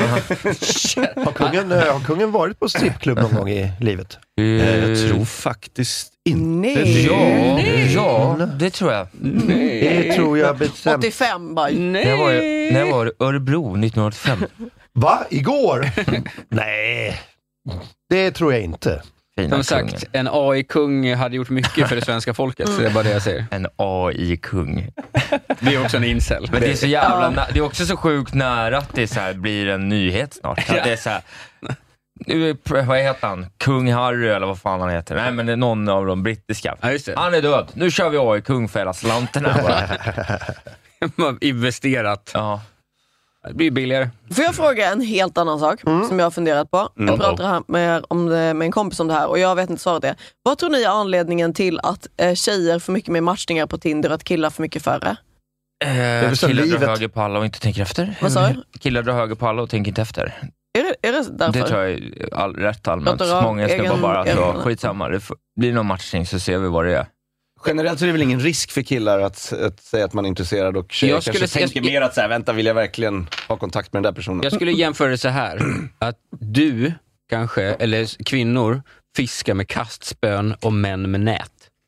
Har kungen varit på strippklubb någon gång i livet? Jag tror faktiskt inte. Ja, det tror jag. Det tror jag bestämt. 85 bara. När var det? Örebro 1985. Va? Igår? Nej, det tror jag inte. Som sagt, en AI-kung hade gjort mycket för det svenska folket. Så det är bara det jag säger. En AI-kung. Det är också en incel. Men det är så jävla det är också så sjukt nära att det så här blir en nyhet snart. Att det är så här, vad heter han? Kung Harry eller vad fan han heter. Nej, men det är någon av de brittiska. Ja, just det. Han är död. Nu kör vi AI-kung för hela slanterna. Man investerat. Ja. Det blir billigare. Får jag fråga en helt annan sak som jag har funderat på? Jag pratar här med en kompis om det här och jag vet inte svaret det. Vad tror ni är anledningen till att tjejer får mycket mer matchningar på Tinder och att killar får mycket färre? Killar drar höger på alla och inte tänker efter. Vad sa du? Killar drar höger på alla och tänker inte efter. Är det därför? Det tror jag är rätt allmänt. Många ska bara skitsamma. Det blir någon matchning så ser vi vad det är. Generellt så är det väl ingen risk för killar att säga att man är intresserad och tjejer kanske tänker mer att så här, vänta, vill jag verkligen ha kontakt med den där personen? Jag skulle jämföra det så här, att du kanske, eller kvinnor, fiskar med kastspön och män med nät.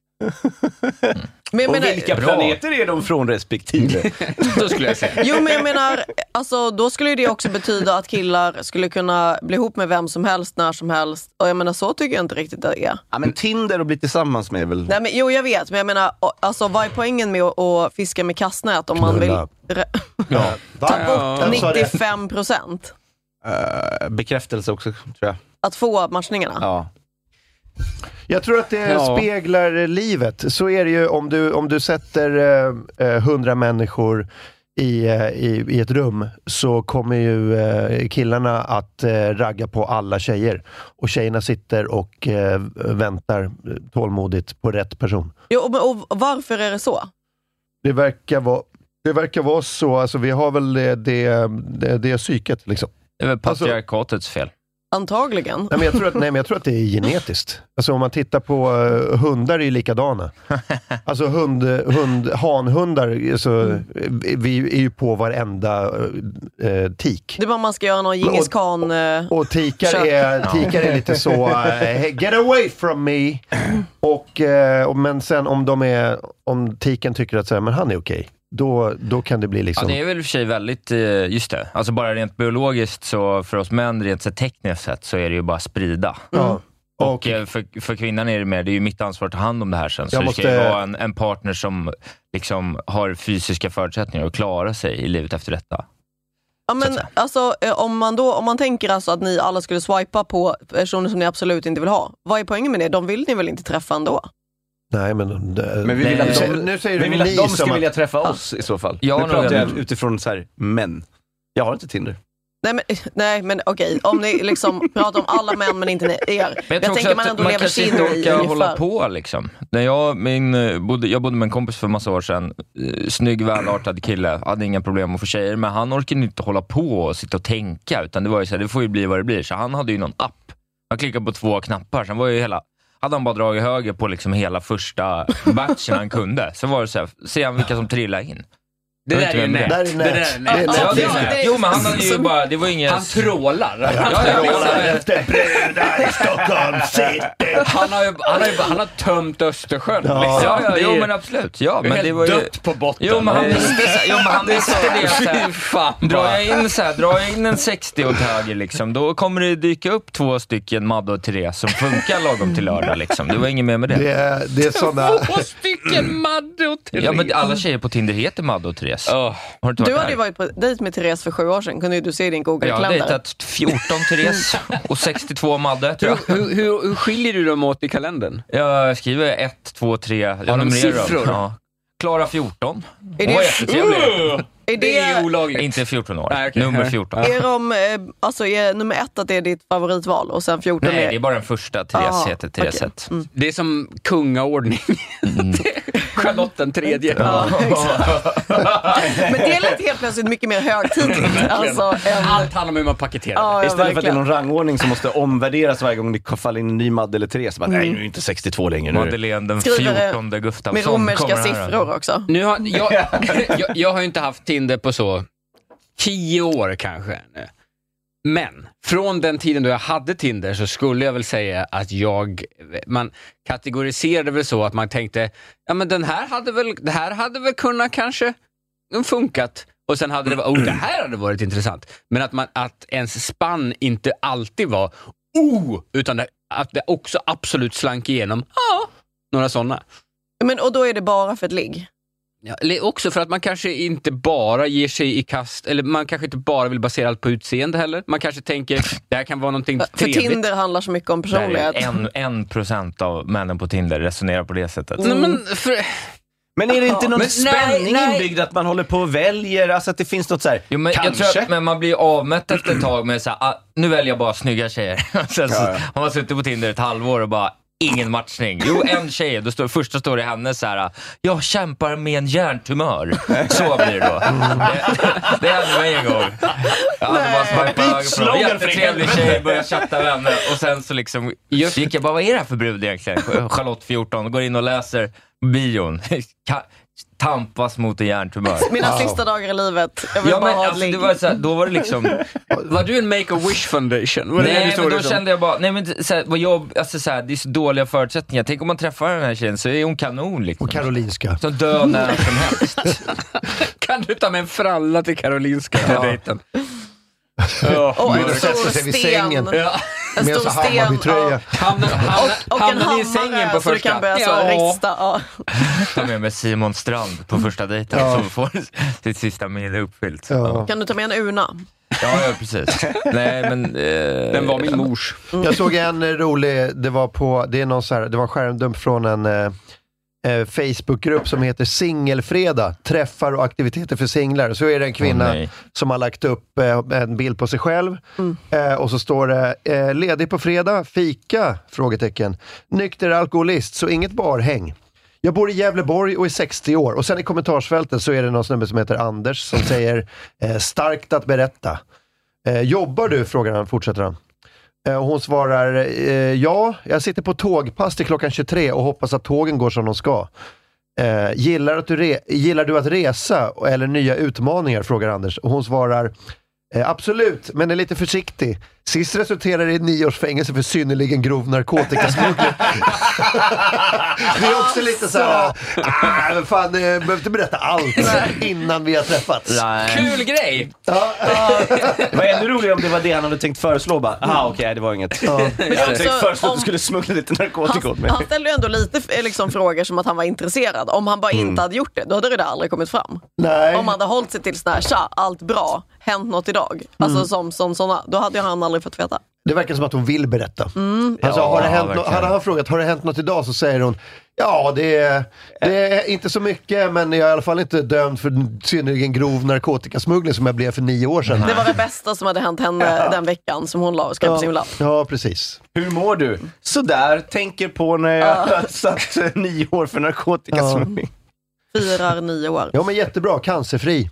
Men och vilka planeter är de från respektive? Då skulle jag säga. Jo, men jag menar, alltså, då skulle det också betyda att killar skulle kunna bli ihop med vem som helst, när som helst. Och jag menar, så tycker jag inte riktigt det är. Ja, men Tinder och bli tillsammans med väl... Nej, men, jo, jag vet, men jag menar, alltså, vad är poängen med att fiska med kastnät om man vill ta bort 95%? Bekräftelse också, tror jag. Att få matchningarna? Ja. Jag tror att det speglar livet. Så är det ju om du sätter 100 människor i ett rum, så kommer ju killarna att ragga på alla tjejer. Och tjejerna sitter och väntar tålmodigt på rätt person. Jo, och varför är det så? Det verkar vara så. Alltså, vi har väl det psyket liksom. Det är väl patriarkatets fel. Antagligen. Nej, men jag tror att det är genetiskt. Alltså om man tittar på hundar är ju likadana. Alltså hanhundar, alltså, vi är ju på varenda tik. Det är bara man ska göra någon Genghis Khan och tikar är lite så get away from me. Men sen om tiken tycker att så här, men han är okej. Då kan det bli liksom... Ja, det är väl i och för sig väldigt, just det. Alltså bara rent biologiskt så för oss män, rent så tekniskt sett, så är det ju bara sprida. Ja. Och för kvinnan är det mer, det är ju mitt ansvar att ta hand om det här sen. Så det ska ju vara en partner som liksom har fysiska förutsättningar att klara sig i livet efter detta. Ja, men alltså, om man tänker alltså att ni alla skulle swipa på personer som ni absolut inte vill ha. Vad är poängen med det? De vill ni väl inte träffa ändå? Nej, men vi vill att nu säger vi vill att de ska vilja träffa oss i så fall. Ja, nu pratar jag utifrån så här, män. Jag har inte Tinder. Nej men okej, om ni liksom pratar om alla män men inte er. Men jag tänker man ändå lever sig in i ungefär. Hålla på liksom. När jag bodde med en kompis för massa år sedan. Snygg, välartad kille. Hade inga problem att få tjejer. Men han orkade inte hålla på och sitta och tänka. Utan det var ju så här, det får ju bli vad det blir. Så han hade ju någon app. Han klickade på 2 knappar. Sen var ju hade han bara dragit höger på liksom hela första batchen han kunde. Så var det så här, se han vilka som trillade in. Det där är nät. Jo, men han hade ju bara, det var ingen... Han trålar. Efter brudar i Stockholm City. Han har tömt Östersjön. Jo, men absolut. Ja, men det var ju dött på botten. Jo, men han visste det. Drar jag in en 60 åt höger liksom, då kommer det dyka upp 2 stycken Madde och Therese som funkar lagom till lördag liksom. Det var inget mer med det. Det är sådana... 2 stycken Madde och Therese. Ja, men alla tjejer på Tinder heter Madde och Therese. Du hade ju varit på dejt med Therese för 7 år sedan. Kunde du se din Google-kalender? Jag har dejtat 14 Therese och 62 Madde, tror jag. Hur skiljer du dem åt i kalendern? Jag skriver 1, 2, 3. Jag numrerar dem. Ja. Klara 14. Är Hon var jättetrevlig. Det är olagligt. Inte 14 år. Nej, okay. Nummer 14. Är nummer 1 att det är ditt favoritval och sen 14 Nej, det är bara den första. Therese heter Therese. Okay. Det är som kungaordning. Charlotten 3:e. Men det är lite helt plötsligt mycket mer högtidligt. Allt handlar om hur man paketerar det. Istället för att det är någon rangordning som måste omvärderas varje gång det faller in en ny Madde eller Therese. Nej, nu är det inte 62 längre. Madeleine den 14 Gustafsson. Med romerska siffror också. Nu har, jag har ju inte haft Tinder på så 10 år kanske. Men från den tiden då jag hade Tinder så skulle jag väl säga att man kategoriserade väl så att man tänkte, ja men det här hade väl kunnat kanske funkat. Och sen hade det varit, det här hade varit intressant. Men att ens spann inte alltid var utan att det också absolut slank igenom några sådana. Men och då är det bara för ett ligg? Ja, också för att man kanske inte bara ger sig i kast, eller man kanske inte bara vill basera allt på utseende heller. Man kanske tänker, det här kan vara någonting trevligt. För Tinder handlar så mycket om personlighet. 1% av männen på Tinder resonerar på det sättet. Men är det inte någon spänning inbyggd att man håller på och väljer? Alltså att det finns något så här, jo, men kanske? Jag tror att, men man blir avmätt efter ett tag med så här, nu väljer jag bara snygga tjejer. Sen så har man suttit på Tinder ett halvår och bara ingen matchning. Jo, en tjej, första står det henne så här: jag kämpar med en hjärntumör. Så blir det då. Det hände mig en gång. Jag hade bara swipat jättetrevlig tjej, började chatta vänner och sen så liksom gick jag bara, vad är det här för brud egentligen? Charlotte 14, går in och läser bion. Tampas mot en hjärntumör. Mina sista dagar i livet. Jag vill bara ha ett ligg. Det var så här, då var det liksom... Var du en Make-A-Wish Foundation? Nej, men då kände jag bara... Nej, men så här, det är så dåliga förutsättningar. Tänk om man träffar den här tjejen så är hon kanon. Liksom. Och Karolinska. Så dö när som helst. Kan du ta med en fralla till Karolinska den dejten? Och en stor sten. En stor sten. Hamnar ni i sängen på första? Så du kan börja så rista. Ta med Simon Strand på första dejten som får sitt sista minne uppfyllt. Kan du ta med en urna? Ja, precis. Nej, men den var min mors. Jag såg en rolig, det var en skärmdump från en Facebookgrupp som heter Singelfredag, träffar och aktiviteter för singlar. Så är det en kvinna som har lagt upp en bild på sig själv och så står det ledig på fredag, fika, frågetecken, nykter alkoholist, så inget barhäng. Jag bor i Gävleborg och är 60 år. Och sen i kommentarsfältet så är det någon snubbe som heter Anders som säger starkt att berätta. Jobbar du? Frågar han, fortsätter han. Och hon svarar, ja, jag sitter på tågpass till klockan 23 och hoppas att tågen går som de ska. Gillar du att resa eller nya utmaningar? Frågar Anders. Och hon svarar, absolut, men är lite försiktig. Sist resulterar i 9 års fängelse för synnerligen grov narkotikasmuggling. Det är också lite så här, fan, behöver inte berätta allt innan vi har träffats. Kul grej! Det var ännu roligare om det var det han hade tänkt föreslå. Okej, det var inget. Jag hade tänkt föreslå att du skulle smuggla lite narkotika åt mig. Han ställde ju ändå lite frågor som att han var intresserad. Om han bara inte hade gjort det, då hade det där aldrig kommit fram. Nej. Om han hade hållit sig till sån här, allt bra, hänt något idag. Alltså som såna, då hade han aldrig fått veta. Det verkar som att hon vill berätta. Alltså, hade han frågat, har det hänt något idag? Så säger hon, ja det är inte så mycket, men jag är i alla fall inte dömd för synnerligen grov narkotikasmuggling som jag blev för 9 år sedan. Det var det bästa som hade hänt henne den veckan som hon skrev på sin lapp. Ja, precis. Hur mår du? Sådär, tänker på när jag satt 9 år för narkotikasmuggling. Firar 9 år. Ja, men jättebra, cancerfri.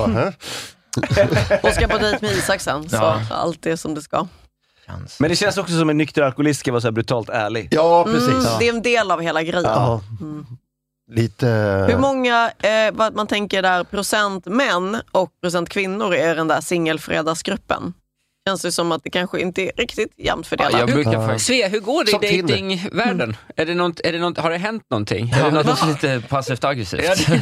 Och ska på dejt med Isak sen, så allt är som det ska. Men det känns också som en nykter alkoholist ska vara så här brutalt ärlig. Ja, precis. Det är en del av hela grejen. Lite... Hur många, vad man tänker där, procent män och procent kvinnor är den där singelfredagsgruppen? Känns det som att det kanske inte är riktigt jämnt fördelat. Svea, hur går det i datingvärlden? Är det något, har det hänt någonting? Är det något lite passivt aggressivt?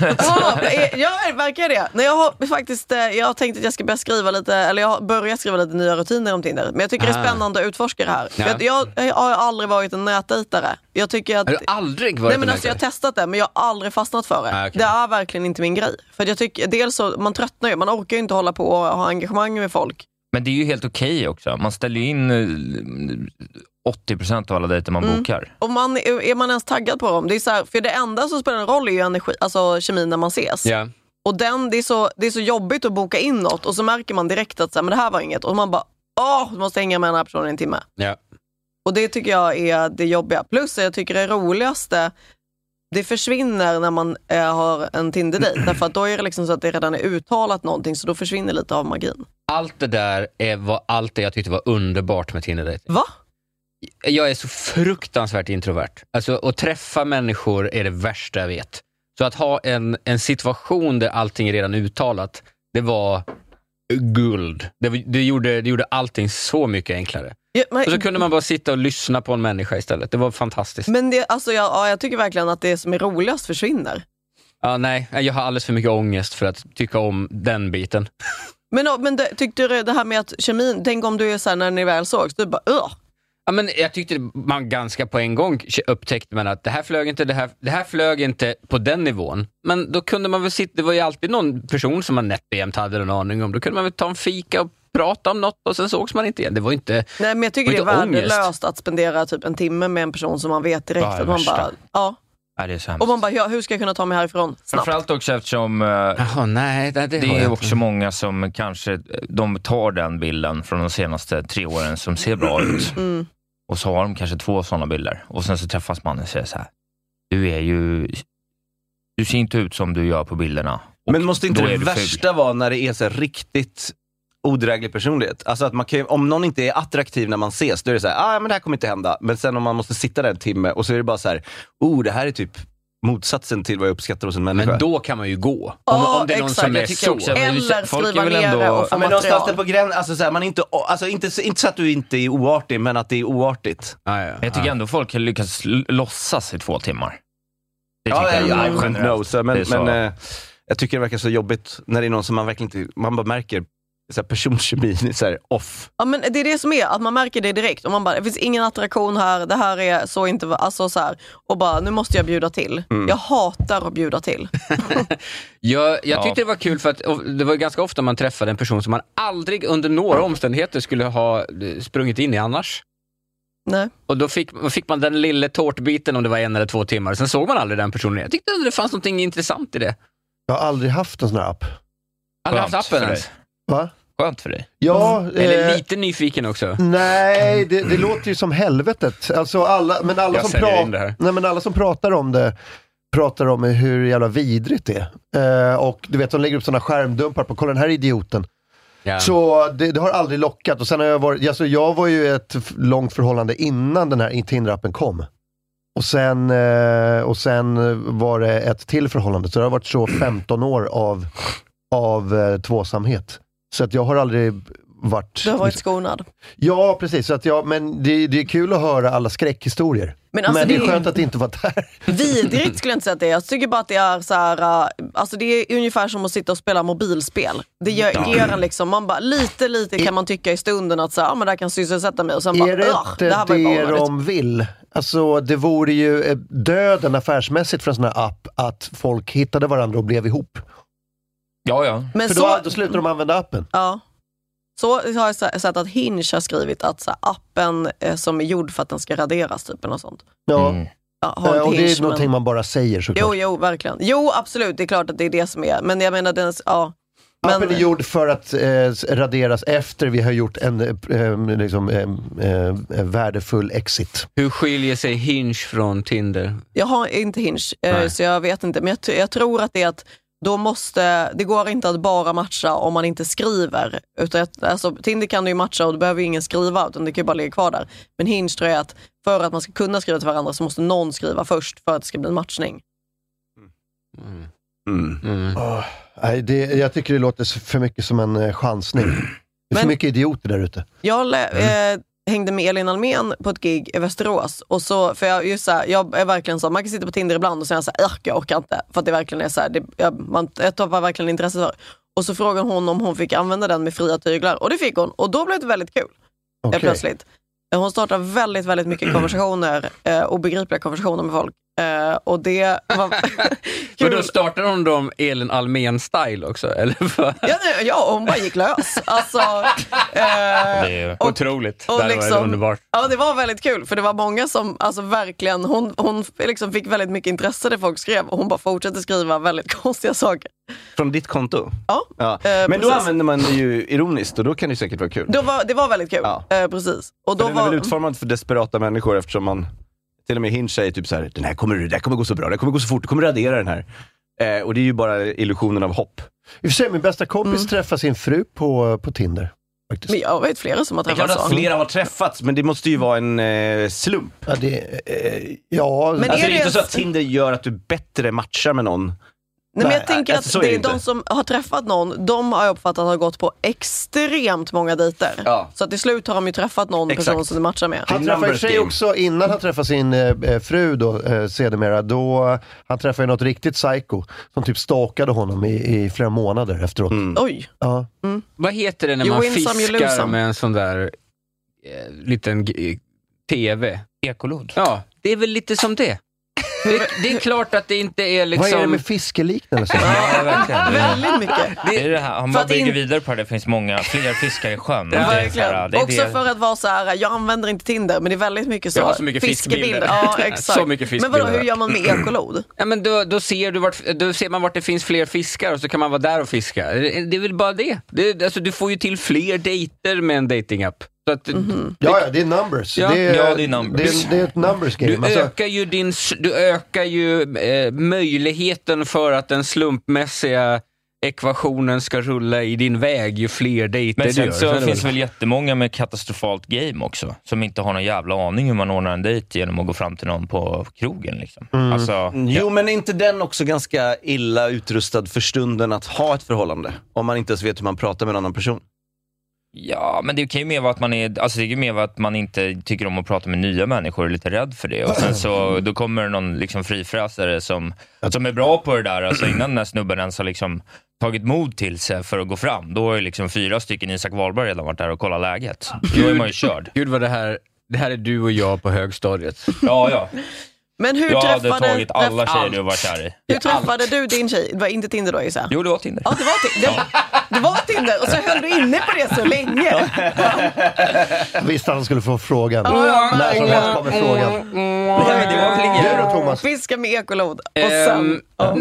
Ja, verkar det. Nej, jag har tänkt att jag ska börja skriva lite, eller jag har börjat skriva lite nya rutiner om Tinder. Men jag tycker det är spännande att utforska det här. Ja. Jag har aldrig varit en nätdejtare. Jag tycker att... Har du aldrig varit jag har testat det, men jag har aldrig fastnat för det. Okay. Det är verkligen inte min grej. För jag tycker, dels så, man tröttnar ju, man orkar ju inte hålla på och ha engagemang med folk. Men det är ju helt okej också. Man ställer ju in 80% av alla dejter man bokar. Och är man ens taggad på dem? Det är så här, för det enda som spelar en roll är ju energi, alltså kemin när man ses. Yeah. Och det är så jobbigt att boka in något och så märker man direkt att så här, men det här var inget. Och man bara, du måste hänga med den här personen i en timme. Yeah. Och det tycker jag är det jobbiga. Plus jag tycker det roligaste, det försvinner när man har en Tinder-dejt. Därför att då är det liksom så att det redan är uttalat någonting, så då försvinner lite av magin. Allt det där var allt det jag tyckte var underbart med Tinder-dejt. Va? Jag är så fruktansvärt introvert. Alltså att träffa människor är det värsta jag vet. Så att ha en situation där allting är redan uttalat, det var guld. Det gjorde allting så mycket enklare. Ja, och så kunde man bara sitta och lyssna på en människa istället. Det var fantastiskt. Men jag tycker verkligen att det som är roligast försvinner. Ja, nej, jag har alldeles för mycket ångest för att tycka om den biten. Men tyckte du det här med att kemin, tänk om du är så här när ni väl sågs, du bara Ja, men jag tyckte man ganska på en gång upptäckte man att det här flög inte på den nivån. Men då kunde man väl sitta, det var ju alltid någon person som man nätt hade en aning om. Då kunde man väl ta en fika och prata om något och sen sågs man inte igen. Det var inte. Nej, men jag tycker det är värdelöst att spendera typ en timme med en person som man vet direkt att man bara Ja, det är så hemskt. och man bara, hur ska jag kunna ta mig härifrån snabbt? Framförallt också eftersom det är också många som kanske de tar den bilden från de senaste 3 åren som ser bra ut. Och så har de kanske 2 sådana bilder. Och sen så träffas man och säger så här: du ser inte ut som du gör på bilderna. Men måste inte det värsta vara när det är så riktigt odräglig personlighet? Alltså att man kan, om någon inte är attraktiv när man ses, då är det så här, men det här kommer inte hända. Men sen om man måste sitta där en timme och så är det bara så här, det här är typ motsatsen till vad jag uppskattar hos en människa. Men då kan man ju gå. Om det är någon som är så. Eller skriva ner det och få men någonstans där på gränsen, alltså så här, man inte så att du inte är oartig, men att det är oartigt. Jag tycker ändå folk har lyckats låtsas i 2 timmar. Det men jag tycker det verkar så jobbigt när det är någon som man verkligen inte, man bara märker så här, personkemin är så här off. Ja, men det är det som är, att man märker det direkt och man bara, det finns ingen attraktion här, det här är så inte, alltså så här, och bara, nu måste jag bjuda till. Jag hatar att bjuda till. Jag tyckte det var kul för att det var ganska ofta man träffade en person som man aldrig under några omständigheter skulle ha sprungit in i annars. Nej. Och då fick man den lilla tårtbiten om det var 1 eller 2 timmar. Sen såg man aldrig den personen. Jag tyckte det fanns något intressant i det. Jag har aldrig haft en sån här app. Aldrig haft appen ens? Va? Skönt för dig. Ja, eller lite nyfiken också. Nej, det låter ju som helvetet. Alltså alla som pratar om det pratar om hur jävla vidrigt det är. Och du vet, de lägger upp såna skärmdumpar på, kolla den här idioten. Yeah. Så det har aldrig lockat. Och sen har jag var ju ett långt förhållande innan den här Tinder-appen kom. Och sen var det ett till förhållande. Så det har varit så 15 år av tvåsamhet. Så att jag har aldrig varit... Du har varit skonad. Ja, precis. Så att men det är kul att höra alla skräckhistorier. Men det är skönt att det inte var där. Vidrigt skulle jag inte säga att det är. Jag tycker bara att det är så här... Alltså det är ungefär som att sitta och spela mobilspel. Det ger en liksom... Man bara, lite kan man tycka i stunden att så här, men det här kan sysselsätta mig. Och sen är det här var det de vill? Alltså det vore ju döden affärsmässigt för en sån här app att folk hittade varandra och blev ihop. Ja. Men för då slutar de använda appen. Ja. Så har jag sett att Hinge har skrivit att så här, appen som är gjord för att den ska raderas typ eller något sånt. Ja. Ja, och det är någonting man bara säger såklart. Jo, verkligen. Jo, absolut. Det är klart att det är det som är. Men jag menar, appen är gjord för att raderas efter vi har gjort en värdefull exit. Hur skiljer sig Hinge från Tinder? Jag har inte Hinge, så jag vet inte. Men jag tror att det är att det går inte att bara matcha om man inte skriver. Utan Tinder kan du ju matcha och du behöver ju ingen skriva, utan det kan ju bara ligga kvar där. Men Hinge tror jag att för att man ska kunna skriva till varandra så måste någon skriva först för att det ska bli en matchning. Jag tycker det låter för mycket som en chansning. Det är för mycket idioter där ute. Jag hängde med Elin Almen på ett gig i Västerås. Och så, för jag är verkligen så, man kan sitta på Tinder ibland och säga så här, jag orkar inte. För att det verkligen är så här, jag tappar verkligen intresse för. Och så frågade hon om hon fick använda den med fria tyglar. Och det fick hon. Och då blev det väldigt kul. Okay. Plötsligt. Hon startar väldigt, väldigt mycket konversationer. Obegripliga konversationer med folk. Och det var kul. Och då startade hon dem Elin Almen-style också, eller? Ja, hon bara gick lös. Alltså, det är otroligt. Och det var underbart. Ja, det var väldigt kul, för det var många som, alltså verkligen, hon liksom fick väldigt mycket intresse det folk skrev, och hon bara fortsatte skriva väldigt konstiga saker. Från ditt konto? Ja. Men precis. då använder man det ju ironiskt, och då kan det säkert vara kul. Det var väldigt kul, precis. Och då den är väl utformad för desperata människor, eftersom man till och med Hinge säger typ så här, det här kommer gå så bra, det kommer gå så fort, du kommer radera den här. Och det är ju bara illusionen av hopp. I och för sig, min bästa kompis träffar sin fru på Tinder. Faktiskt. Men jag vet flera som har träffats. Det är klart att flera har träffats, men det måste ju vara en slump. Ja, Men alltså, det är inte så att Tinder gör att du bättre matchar med någon. Nej, men jag tänker att det är de som har träffat någon, de har uppfattat har gått på extremt många dejter. Ja. Så att till slut har de ju träffat någon person som de matchar med. Han träffade i sig också, innan han träffade sin fru då, sedermera, då han träffade något riktigt psycho som typ stalkade honom i flera månader efteråt. Oj. Ja. Vad heter det när man fiskar med en sån där liten TV? Ekolod. Ja, det är väl lite som det. Det är klart att det inte är liksom... Vad är det med fiskeliknande? Ja, verkligen. Väldigt mycket. Det är det här. Om man bygger vidare på det finns fler fiskar i sjön. Ja, verkligen. Också för att vara så här, jag använder inte Tinder, men det är väldigt mycket så. Jag har så mycket fiskbilder. Ja, exakt. Så mycket fiskbilder. Men vadå, hur gör man med ekolod? Ja, men då ser man vart det finns fler fiskar, och så kan man vara där och fiska. Det är väl bara det. Alltså, du får ju till fler dejter med en datingapp. Så att, ja, det är numbers. Ja. Det är numbers. Det är ett numbers game. Du ökar ju möjligheten för att den slumpmässiga ekvationen ska rulla i din väg ju fler dejter. Men sen så finns det väl jättemånga med katastrofalt game också, som inte har någon jävla aning hur man ordnar en dejt genom att gå fram till någon på krogen liksom. Alltså, jo, men är inte den också ganska illa utrustad för stunden att ha ett förhållande, om man inte ens vet hur man pratar med en annan person? Ja, men det kan ju mer vara att att man inte tycker om att prata med nya människor och är lite rädd för det. Och sen så då kommer någon liksom frifräsare som är bra på det där. Alltså innan den här snubben ens har liksom tagit mod till sig för att gå fram. Då är liksom 4 stycken Isak Wahlberg redan varit där och kollat läget. Då är man ju körd. Gud vad det här är du och jag på högstadiet. Ja. Men hur jag hade tagit alla tjejer du var kär i. Hur träffade du din tjej? Det var inte Tinder då, Isa? Jo, det var Tinder. Ja, det var Tinder. Och så höll du inne på det så länge. Visst han skulle få frågan. När som helst kommer frågan. Nej, det var väl ingen... Thomas. Fiska med ekolod. Och sen...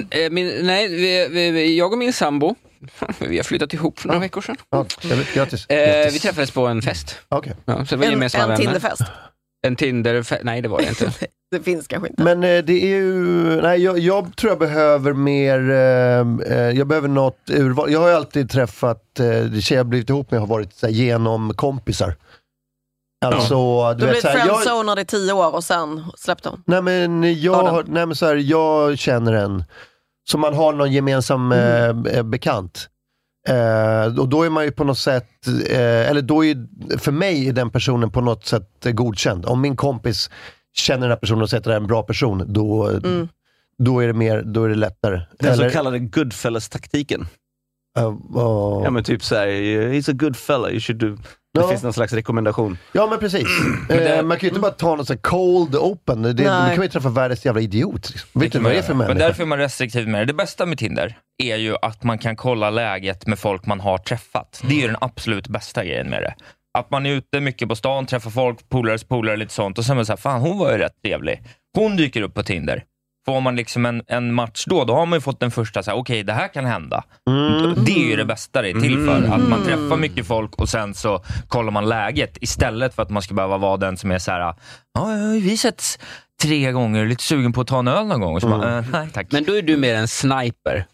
Jag och min sambo, vi har flyttat ihop för några veckor sedan. Ja, grattis. Vi träffades på en fest. Okay. Ja, så det var en Tinderfest? En Tinderfest? Nej, det var det inte. Det finns kanske inte. Men det är ju... Nej, jag tror jag behöver mer... jag behöver något urval. Jag har ju alltid träffat... tjejer jag blivit ihop med har varit så här, genom kompisar. Alltså, du blev friendzonad i 10 år och sen släppte hon? Nej, men jag känner en... Så man har någon gemensam bekant. Och då är man ju på något sätt... eller då är för mig är den personen på något sätt godkänd. Om min kompis känner den här personen och sätter en bra person, då är det lättare. Den så kallade Goodfellas-taktiken. Ja, men typ såhär, he's a good fella, you should do. Det finns någon slags rekommendation. Ja, men precis. Man kan ju inte bara ta något så cold open. Man kan ju träffa världens jävla idiot. Liksom. Vet inte vad det är för människa. Men därför är man restriktiv med det. Det bästa med Tinder är ju att man kan kolla läget med folk man har träffat. Det är ju den absolut bästa grejen med det. Att man är ute mycket på stan, träffar folk, polare, lite sånt. Och sen är man så här, fan hon var ju rätt trevlig. Hon dyker upp på Tinder. Får man liksom en match då har man ju fått den första så här, okej, det här kan hända. Det är ju det bästa det är till för. Att man träffar mycket folk och sen så kollar man läget istället för att man ska behöva vara den som är så här, ja, vi setts 3 gånger, lite sugen på att ta en öl någon gång. Och så bara, nej, tack. Men då är du mer en sniper.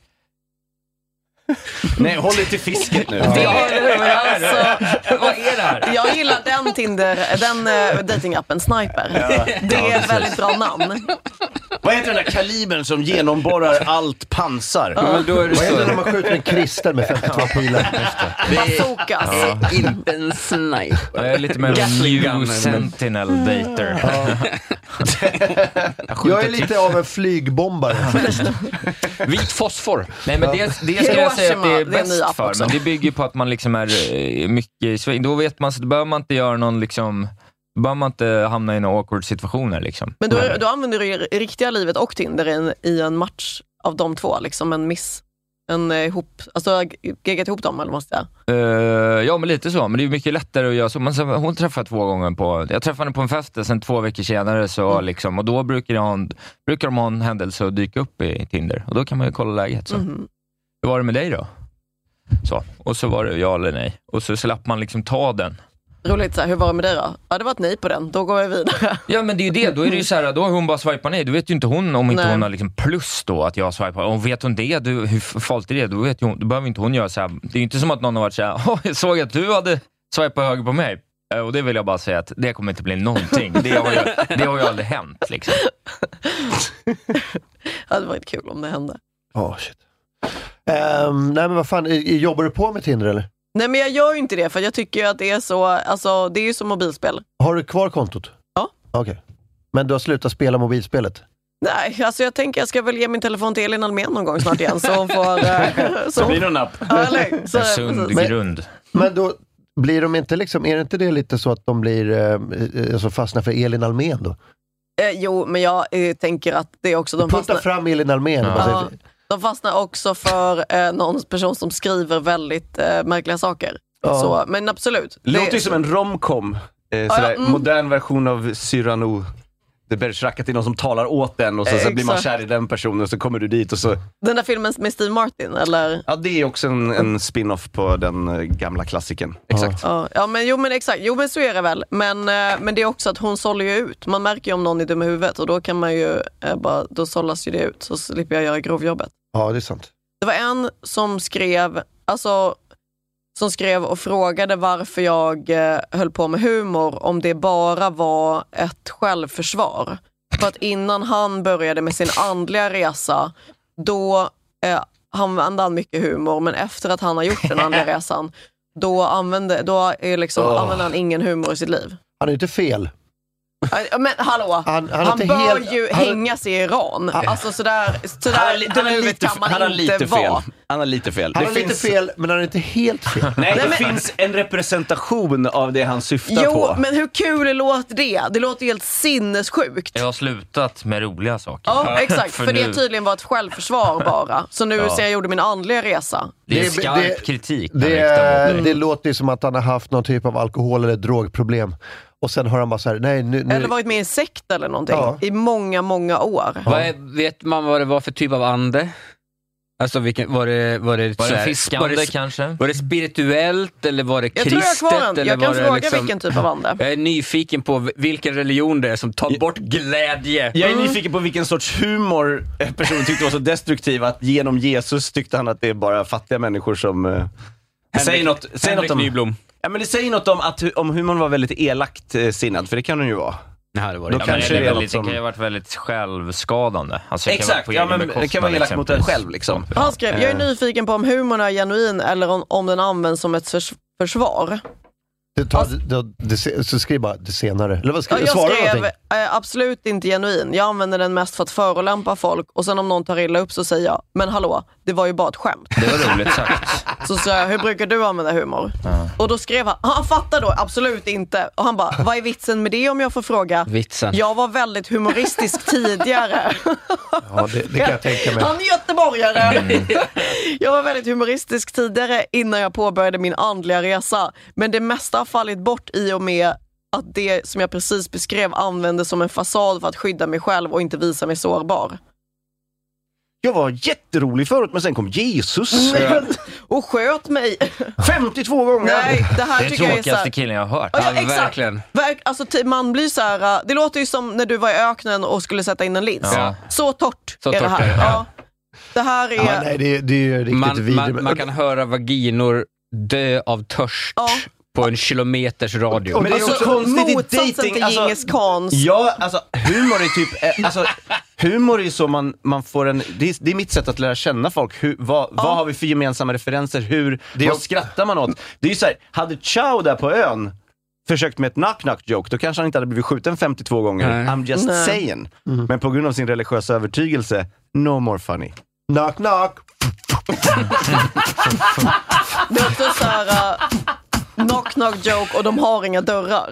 Nej, håll dig till fisket nu. Vad är det här? Jag gillar den den datingappen Sniper. Det är ett väldigt bra namn. Vad heter den där kalibern som genomborrar allt pansar? Men då är det vad heter det när man skjuter en kristal med 52 pilar? Bazookas. Inte en sniper. Jag är lite mer en new sentinel dater. Jag är lite av en flygbombare. Vit fosfor. Nej, men det ska jag säga att det är bäst för. Men det bygger på att man liksom är mycket i sving. Då vet man, så då behöver man inte göra någon liksom... Bara man inte hamna i några awkward situationer liksom. Men då använder du i riktiga livet och Tinder i en match av de två, liksom en ihop, alltså geggat ihop dem eller måste jag? Ja, men lite så. Men det är mycket lättare att göra så. Hon träffade 2 gånger jag träffade henne på en fest, sen 2 veckor senare så liksom, och då brukar de ha en händelse att dyka upp i Tinder. Och då kan man ju kolla läget så. Hur var det med dig då? Så. Och så var det ja eller nej. Och så slapp man liksom ta den. Roligt, så här, hur var det med dig då? Ja, det var ett nej på den, då går jag vidare. Ja, men det är ju det, då är det ju så här, då har hon bara swipat nej. Du vet ju inte hon, om inte hon har liksom plus då att jag swipar. Och vet hon det, hur fallt är det? Då vet hon, då behöver inte hon göra så här. Det är ju inte som att någon har varit så här, jag såg att du hade swipat höger på mig. Och det vill jag bara säga att det kommer inte bli någonting. Det har ju aldrig hänt liksom. Det hade varit kul om det hände. Shit. Nej, men vad fan, jobbar du på med Tinder eller? Nej, men jag gör ju inte det, för jag tycker att det är så, alltså det är ju som mobilspel. Har du kvar kontot? Ja. Okej. Men du har slutat spela mobilspelet? Nej, alltså jag tänker jag ska väl ge min telefon till Elin Almen någon gång snart igen, så hon får... så blir det en app. En sund grund. Men då blir de inte liksom, är det inte det lite så att de blir alltså fastnar för Elin Almen då? Jo, men jag tänker att det är också... Putta fram Elin Almen. Ja. De fastnar också för någon person som skriver väldigt märkliga saker. Ja. Så, men absolut. Det låter ju som en romcom. Modern version av Cyrano de Bergerac, det är någon som talar åt den och så blir man kär i den personen och så kommer du dit och så... Den där filmen med Steve Martin, eller? Ja, det är också en spin-off på den gamla klassiken. Exakt. Ja, men exakt. Jo, men så är det väl. Men det är också att hon sållar ju ut. Man märker ju om någon är dum i huvudet och då kan man ju då sållas ju det ut, så slipper jag göra grovjobbet. Ja, det är sant. Det var en som skrev och frågade varför jag höll på med humor, om det bara var ett självförsvar. För att innan han började med sin andliga resa, då använde han mycket humor, men efter att han har gjort den andliga resan, då använder han ingen humor i sitt liv. Han är inte fel. Men hallå, han bör ju hängas i Iran. Alltså sådär han har lite fel. Han har lite fel. Han har lite fel, men han är inte helt fel. Nej, det finns en representation av det han syftar på. Jo, men hur kul låter det? Det låter helt sinnessjukt. Jag har slutat med roliga saker. Ja, exakt. för det tydligen var ett självförsvar bara. Så nu ser jag gjorde min andliga resa. Det är skarp kritik. Det låter som att han har haft någon typ av alkohol- eller drogproblem. Och sen har han bara så här, nej, nu... Eller varit med i en sekt eller någonting i många, många år. Vet man vad det var för typ av ande? Alltså var det fiskande kanske? Var det spirituellt eller var det kristet? Jag kan fråga vilken typ av ande. Jag är nyfiken på vilken religion det är som tar bort glädje. Jag är nyfiken på vilken sorts humor personen tyckte var så destruktiv att genom Jesus tyckte han att det är bara fattiga människor som... Säg något om Nyblom. Ja, men det säger något om att om humorn var väldigt elakt sinnad, för det kan den ju vara. Nej, det var det. Det kan ju ha varit väldigt självskadande. Alltså, exakt, det kan vara elakt mot en själv liksom. Han skrev, jag är nyfiken på om humorn är genuin eller om den används som ett försvar. Så skriv bara det senare. Eller vad jag skrev absolut inte genuin. Jag använder den mest för att förolämpa folk. Och sen om någon tar illa upp så säger jag, men hallå, det var ju bara ett skämt. Det var roligt sagt. Så sa jag, hur brukar du använda humor? Och då skrev han fattar då absolut inte. Och han bara, vad är vitsen med det om jag får fråga? Vitsen. Jag var väldigt humoristisk tidigare. Ja, det kan jag tänka mig. Han är göteborgare. Jag var väldigt humoristisk tidigare innan jag påbörjade min andliga resa. Men det mesta har fallit bort i och med att det som jag precis beskrev användes som en fasad för att skydda mig själv och inte visa mig sårbar. Jag var jätterolig förut, men sen kom Jesus. Och sköt mig. 52 gånger. Nej, det här Det är tycker jag är tråkigaste så här... killen jag har hört. Ja, exakt. Verkligen. Alltså, man blir så här, det låter ju som när du var i öknen och skulle sätta in en lins. Ja. Så torrt Så är det torrt här. är det. Ja. Det här är... Ja, nej, det är ju riktigt vidrigt. Man kan höra vaginor dö av törst på en kilometers radio. Men det är också konstigt i motsatsen dating. till Djingis Khans. Ja, alltså humor är typ... humor är så man får en... Det är mitt sätt att lära känna folk. Vad har vi för gemensamma referenser? Vad skrattar man åt? Det är ju så här, hade Chow där på ön försökt med ett knock-knock-joke, då kanske han inte hade blivit skjuten 52 gånger. I'm just saying. Men på grund av sin religiösa övertygelse, no more funny. Knock-knock. Det är också så här... knock-knock-joke och de har inga dörrar.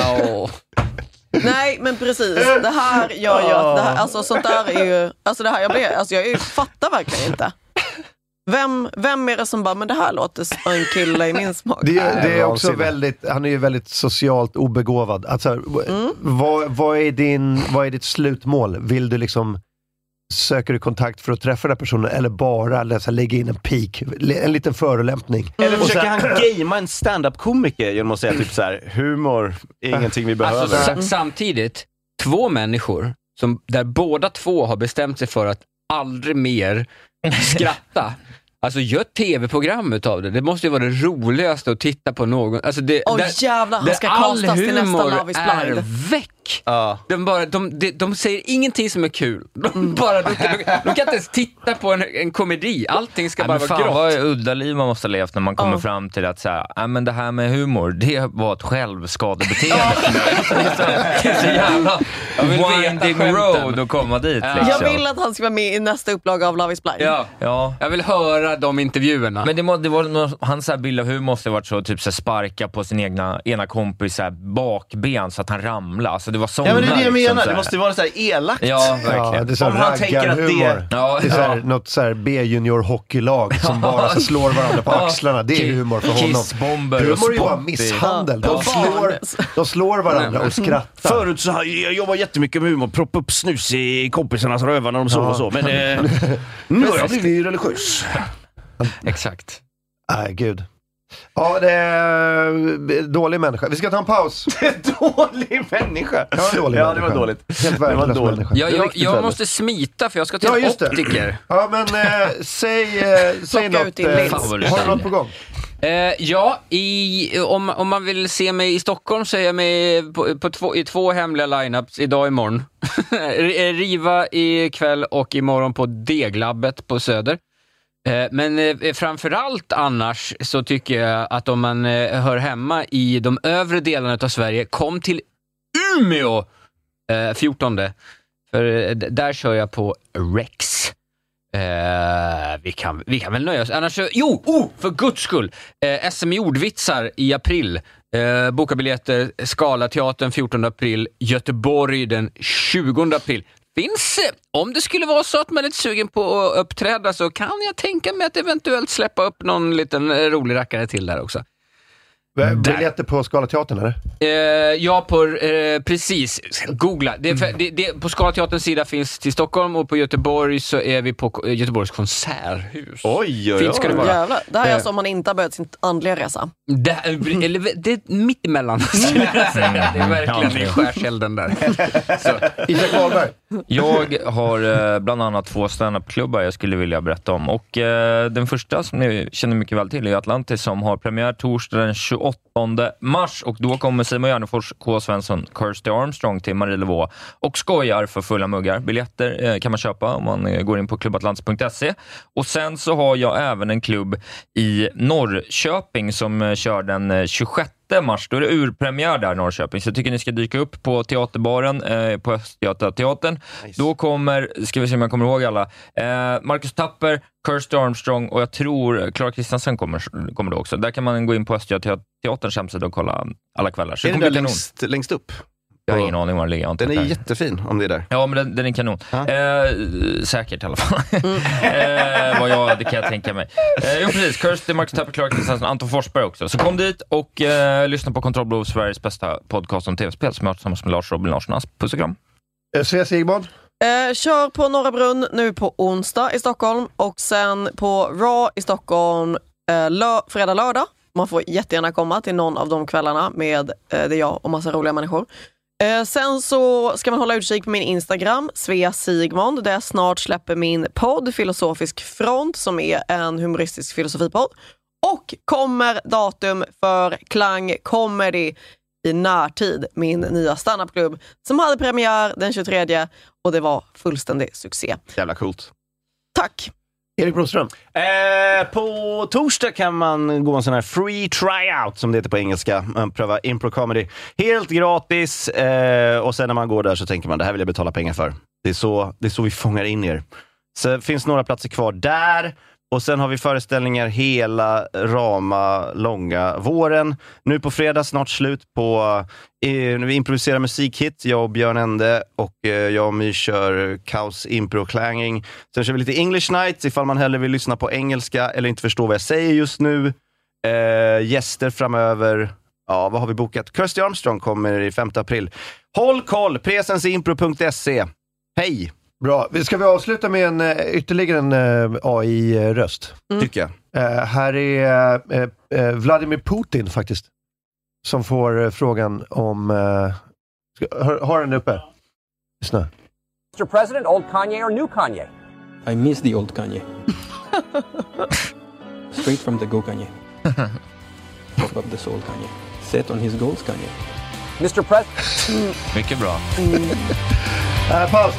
Nej, men precis. Det här gör ju att... Det här, alltså sånt där är ju... Alltså det här, jag fattar verkligen inte. Vem är det som bara, men det här låter som en kille i min smak? Det är också väldigt, han är ju väldigt socialt obegåvad. Alltså, vad är ditt slutmål? Vill du liksom, söker du kontakt för att träffa den personen eller bara lägga in en peak, en liten förolämpning? Eller försöker han gamea en stand-up-komiker genom att säga typ så här, humor är ingenting vi behöver. Alltså, samtidigt, 2 människor där båda 2 har bestämt sig för att aldrig mer skratta. Alltså gör ett tv-program utav det. Det måste ju vara det roligaste att titta på någon. Alltså jävlar, han ska kastas till nästa Love is Blind. Är väck. De säger ingenting som är kul. De kan inte ens titta på en komedi. Allting ska bara vara grått. Vad udda liv man måste ha levt när man kommer fram till att säga, men det här med humor, det var ett självskadebeteende. Det är så jävla winding road att komma dit. Liksom. Jag vill att han ska vara med i nästa upplaga av Love is Blind. Ja. Jag vill höra de intervjuerna. Men det var hans bild av humor måste ha varit så typ så sparka på sin ena kompis bakben så att han ramlade. Alltså det var såna, men det är det jag liksom, menar. Det måste ju vara så här elakt. Ja, verkligen. Ja, det är så raggarhumor. Det är så här, något så här B-junior hockeylag som bara så slår varandra på axlarna. Det är humor för honom. Kissbomber humor är ju bara misshandel. De slår varandra och skrattar. Förut så jag var jättemycket med humor. Proppa upp snus i kompisarnas rövar när de sov och så. Men nu har jag blivit religiös. Exakt. Nej, gud. Ja, det är dålig människa. Vi ska ta en paus. Dålig människa? Ja, dålig människa. Det var dåligt. Helt värdelös människa. Jag måste smita för jag ska till en optiker. Ja, men säg något. Har du något på gång? Om man vill se mig i Stockholm så är jag med i 2 hemliga lineups idag imorgon. Riva ikväll och imorgon på Deglabbet på Söder. Men framförallt annars så tycker jag att om man hör hemma i de övre delarna av Sverige, kom till Umeå 14. För där kör jag på Rex. Vi kan väl nöja oss. Annars för guds skull. SM ordvitsar i april. Boka biljetter, Scalateatern 14 april, Göteborg den 20 april. Finns, om det skulle vara så att man är sugen på att uppträda så kan jag tänka mig att eventuellt släppa upp någon liten rolig rackare till där också. Biljetter på Scalateatern eller? Precis. Googla. På Scalateaterns sida finns till Stockholm och på Göteborg så är vi på Göteborgs konserthus. Oj. Fint ska det vara. Jävlar. Det här är alltså om man inte har börjat sin andliga resa. Det är mitt emellan. Det är verkligen i skärselden där. Isak Wahlberg. Jag har bland annat 2 stand-up-klubbar jag skulle vilja berätta om. Och den första som ni känner mycket väl till är Atlantis som har premiär torsdag den 28 mars. Och då kommer Simon Gärdenfors, K. Svensson, Kirsty Armstrong till Marie Laveau och skojar för fulla muggar. Biljetter kan man köpa om man går in på klubbatlantis.se. Och sen så har jag även en klubb i Norrköping som kör den 26 mars, då är det urpremiär där i Norrköping. Så jag tycker ni ska dyka upp på teaterbaren på Östgötateatern. Nice. Då kommer, ska vi se om jag kommer ihåg alla, Marcus Tapper, Kirsty Armstrong och jag tror Clara Kristiansen kommer då också. Där kan man gå in på Östgötateaterns hemsida och kolla alla kvällar. Så är det där längst upp? Jag har ingen aning var det ligger. Den är jättefin om det är där. Ja, men den är kanon. Säkert i alla fall. Det kan jag tänka mig. Jo, precis. Kirsty, Marcus Tapper, Clark Kristiansen, Anton Forsberg också. Så kom dit och lyssna på Kontrollblå, Sveriges bästa podcast om tv-spel som jag har tillsammans med Lars Robin Larsson. Puss och kram. Svea Sigmund. Kör på Norra Brunn nu på onsdag i Stockholm och sen på Raw i Stockholm fredag, lördag. Man får jättegärna komma till någon av de kvällarna med det är jag och massa roliga människor. Sen så ska man hålla utkik på min Instagram, Svea Sigmund, där jag snart släpper min podd Filosofisk front som är en humoristisk filosofipodd. Och kommer datum för Klang Comedy i närtid, min nya standupklubb som hade premiär den 23 och det var fullständig succé. Jävla coolt. Tack. Erik Broström. På torsdag kan man gå en sån här free tryout som det heter på engelska. Man prövar impro comedy. Helt gratis. Och sen när man går där så tänker man det här vill jag betala pengar för. Det är så vi fångar in er. Så det finns några platser kvar där. Och sen har vi föreställningar hela långa våren. Nu på fredag, snart slut på vi improviserar musikhit. Jag och Björn Ende och jag och My kör kaos, impro och clanging. Sen kör vi lite English nights ifall man hellre vill lyssna på engelska eller inte förstå vad jag säger just nu. Gäster framöver. Ja, vad har vi bokat? Kirsty Armstrong kommer i 5 april. Håll koll, presensimpro.se. Hej! Bra. Ska vi avsluta med ytterligare en AI-röst? Tycker jag. Här är Vladimir Putin faktiskt. Som får frågan om... har den uppe? Lyssna. Mr. President, old Kanye or new Kanye? I miss the old Kanye. Straight from the go Kanye. Talk about the soul Kanye. Set on his goals Kanye. Mr. President. Mycket bra. Paus.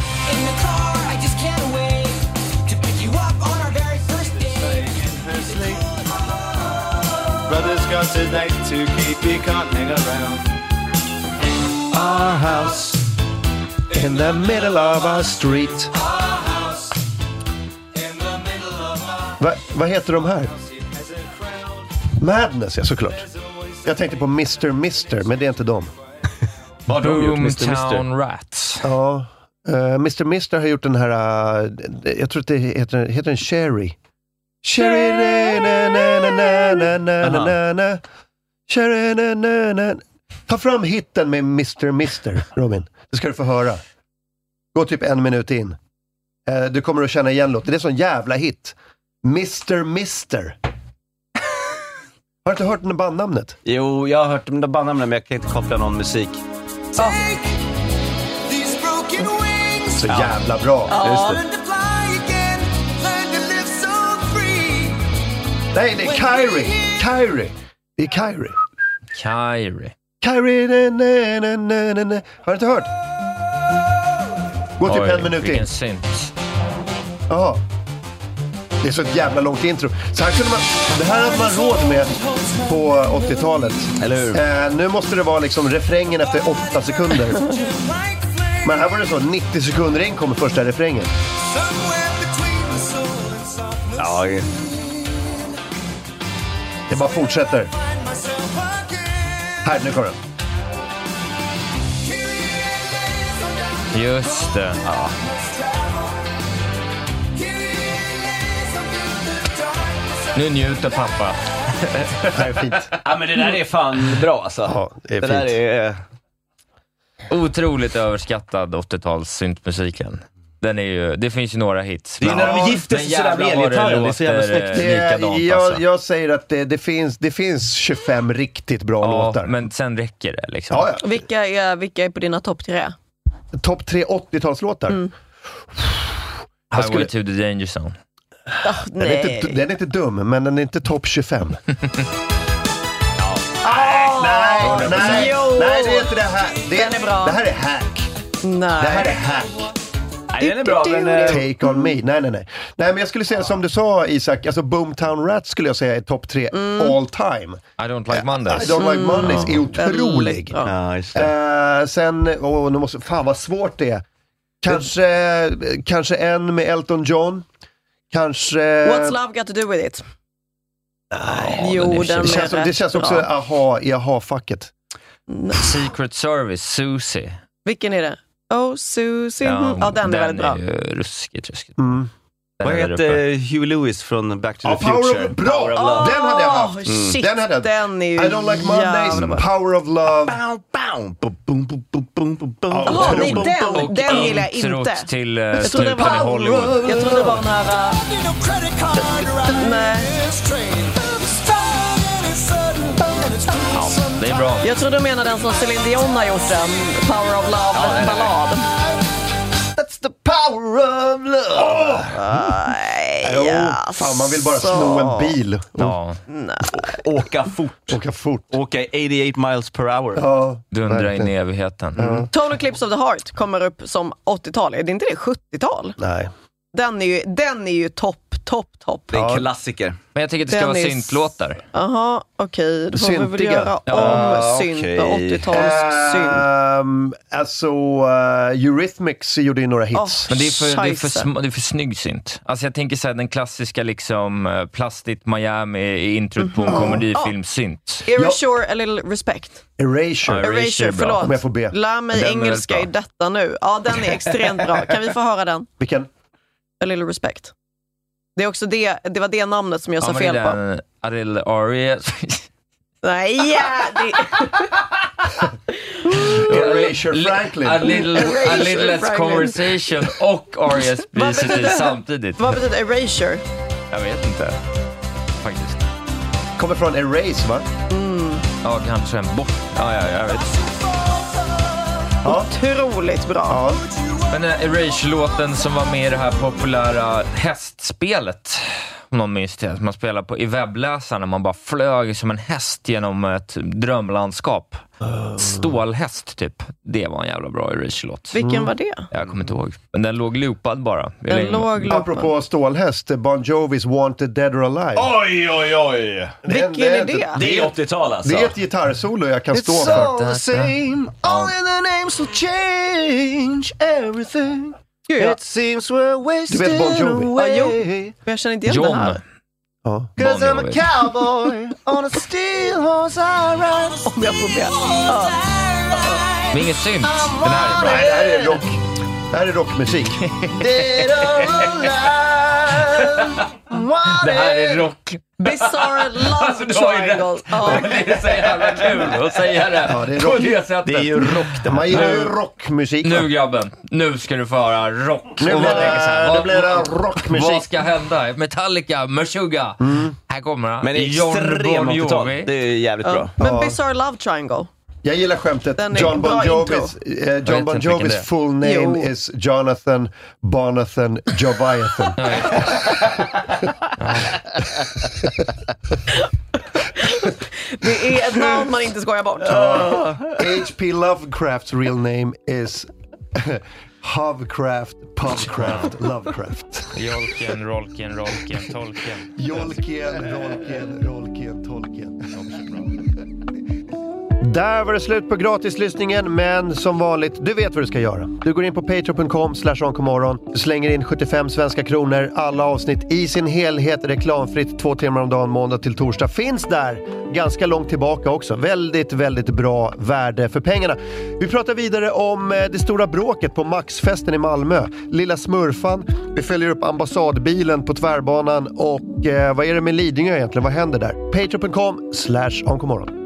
Brothers got to date to keep, you can't hang around. Our house in the middle of our street. Vad heter de här? Madness, ja, såklart. Jag tänkte på Mr. men det är inte dem. Vad har de gjort, Boomtown Rats? Ja, Mr. har gjort den här, jag tror att det heter en Cherry. Cherry, na. Cherry, na. Ta fram hitten med Mr. Robin. Det ska du få höra. Gå typ 1 minut in. Du kommer att känna igen låten. Det är sån jävla hit. Mr. Har du inte hört den bandnamnet? Jo, jag har hört den bandnamnet, men jag kan inte koppla någon musik. Så jävla bra. Just det. Nej, det är Kyrie. Det är Kyrie, na. Har du inte hört? Gå typ 1 minut in. Vilken synt. Jaha. Det är så ett jävla långt intro. Så här kunde det här hade man råd med på 80-talet. Eller hur? Nu måste det vara liksom refrängen efter 8 sekunder. Men här var det så, 90 sekunder in kommer första refrängen. Ja, det bara fortsätter. Här, nu kommer den. Just det. Ja. Nu njuter pappa. Det här är fint. Ja, men det där är fan bra alltså. Ja, det är det fint. Där är otroligt överskattad 80-tals syntmusiken. Den är ju, det finns ju några hits. Det är när de gifter sig sådär med elgitarren. Det är så jävla snyggt. Jag säger att det finns 25 riktigt bra låtar. Men sen räcker det liksom. Ja. Vilka är på dina topp 3? Topp 3 80-talslåtar? Highway to the Danger Zone. Den är inte dum, men den är inte topp 25. Nej, det är inte det här. Den är bra. Det här är hack. Nej. Det här är hack. den är bra, men... Take on me. Nej, men jag skulle säga som du sa, Isak, alltså Boomtown Rats skulle jag säga är topp 3 all time. I don't like Mondays. I don't like Mondays är otrolig. Ja, just det. Sen, nu måste, fan vad svårt det är. Kanske en med Elton John. Kanske... What's Love Got To Do With It? Nej, jo, det känns också aha-facket. Secret Service, Susie. Vilken är det? Oh, Susie. Ja, den är väldigt bra. Den är ju ruskigt. Vad heter Hugh Lewis från Back to the Future? Bra! Den hade jag haft. Shit, den är ju I don't like Mondays, Power of Love. Den gillar jag inte. Till Stupen i Hollywood. Jag trodde det var den här... Nej. Ja, det är bra. Jag tror du menar den som Celine Dion har gjort, den Power of Love-ballad. That's the power of love. Fan, man vill bara sno en bil. Åka fort. Åka 88 miles per hour. Dundra in i evigheten. Total Eclipse of the Heart kommer upp som 80-tal. Är det inte det 70-tal? Nej. Den är ju topp. Det är en klassiker. Men jag tycker att det ska vara syntlåtar. Jaha, okej. Då får vi väl göra om synt på 80-talsk synt. Alltså, Eurythmics gjorde ju några hits. Men det är för snygg synt. Alltså jag tänker så här, den klassiska liksom plastigt Miami i introt på en komedifilm synt. Erasure, a little respect. Erasure, förlåt. Om jag får be. Lär mig Den engelska i detta nu. Ja, den är extremt bra. Kan vi få höra den? Vilken? A little respect. Det är också det var det namnet som jag sa fel på. Adele Aria. Nej, Erasure Franklin. A little less conversation och Arias Specity samtidigt. Vad betyder erasure? Jag vet inte. Faktiskt. Kommer från erase, va? Ja, kanske en bort. Ja, jag vet. Otroligt bra. Men Erasure-låten som var med i det här populära hästspelet, om någon minns det, man spelar på i webbläsaren när man bara flög som en häst genom ett drömlandskap. Stålhäst typ. Det var en jävla bra Erasure-låt. Vilken var det? Jag kommer inte ihåg. Men den låg loopad bara. Apropå stålhäst, Bon Jovis Wanted Dead or Alive. Oj. Vilken är det? Det är 80-tal alltså. Det är ett gitarrsolo jag kan stå för. It's all the same. Only the names will change everything. It seems we're wasted. Du vet Bon Jovi? Jo. Jag känner inte igen den här. Cause I'm a cowboy on a steel horse I ride. Om jag får be. Men inget synt. Den här är bra. Nej, det här är rock. Det här är rockmusik. Det här är rock. Bizarre Love Triangle. Det är så jävla kul att säga det. Ja, det är rock. På det sättet. Det är ju rock. Man gillar ju rockmusik. Nu grabben, nu ska du få höra rock. Nu blir det rockmusik. Vad ska hända? Metallica, Meshuggah. Här kommer han. Men extremt 80-tal. Det är jävligt bra. Men Bizarre Love Triangle. Jag gillar skämtet. Den är John Bon bra Jovis, John Bon Jovis full name is Jonathan Bonathan Joviathan. Det är ett namn man inte skojar bort. H.P. Lovecrafts real name is Hovcraft, Pubcraft, Lovecraft. Jolken, Rolken, Tolkien. Jolken, Rolken, Tolkien. Där var det slut på gratislyssningen, men som vanligt, du vet vad du ska göra. Du går in på patreon.com/onkomorron. Du slänger in 75 svenska kronor. Alla avsnitt i sin helhet reklamfritt 2 timmar om dagen, måndag till torsdag. Finns där ganska långt tillbaka också. Väldigt, väldigt bra värde för pengarna. Vi pratar vidare om det stora bråket på Maxfesten i Malmö. Lilla Smurfan. Vi följer upp ambassadbilen på Tvärbanan. Och vad är det med Lidingö egentligen? Vad händer där? patreon.com/onkomorron.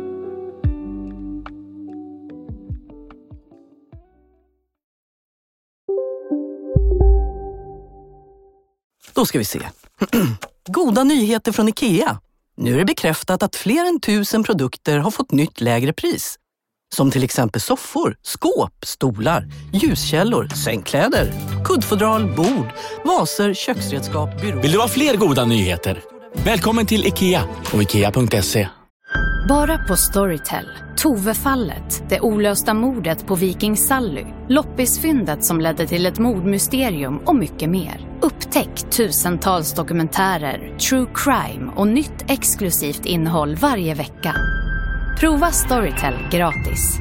Då ska vi se. Goda nyheter från IKEA. Nu är det bekräftat att fler än 1000 produkter har fått nytt lägre pris. Som till exempel soffor, skåp, stolar, ljuskällor, sängkläder, kuddfodral, bord, vaser, köksredskap, byråer. Vill du ha fler goda nyheter? Välkommen till IKEA och IKEA.se. Bara på Storytel. Tove-fallet, det olösta mordet på Viking Sally, loppisfyndet som ledde till ett mordmysterium och mycket mer. Upptäck tusentals dokumentärer, true crime och nytt exklusivt innehåll varje vecka. Prova Storytel gratis.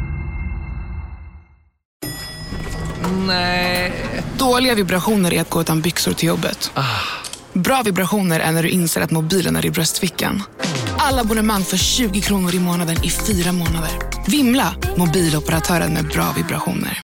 Nej. Dåliga vibrationer är att gå utan byxor till jobbet. Bra vibrationer är när du inser att mobilen är i bröstfickan. Alla abonnemang för 20 kronor i månaden i 4 månader. Vimla, mobiloperatören med bra vibrationer.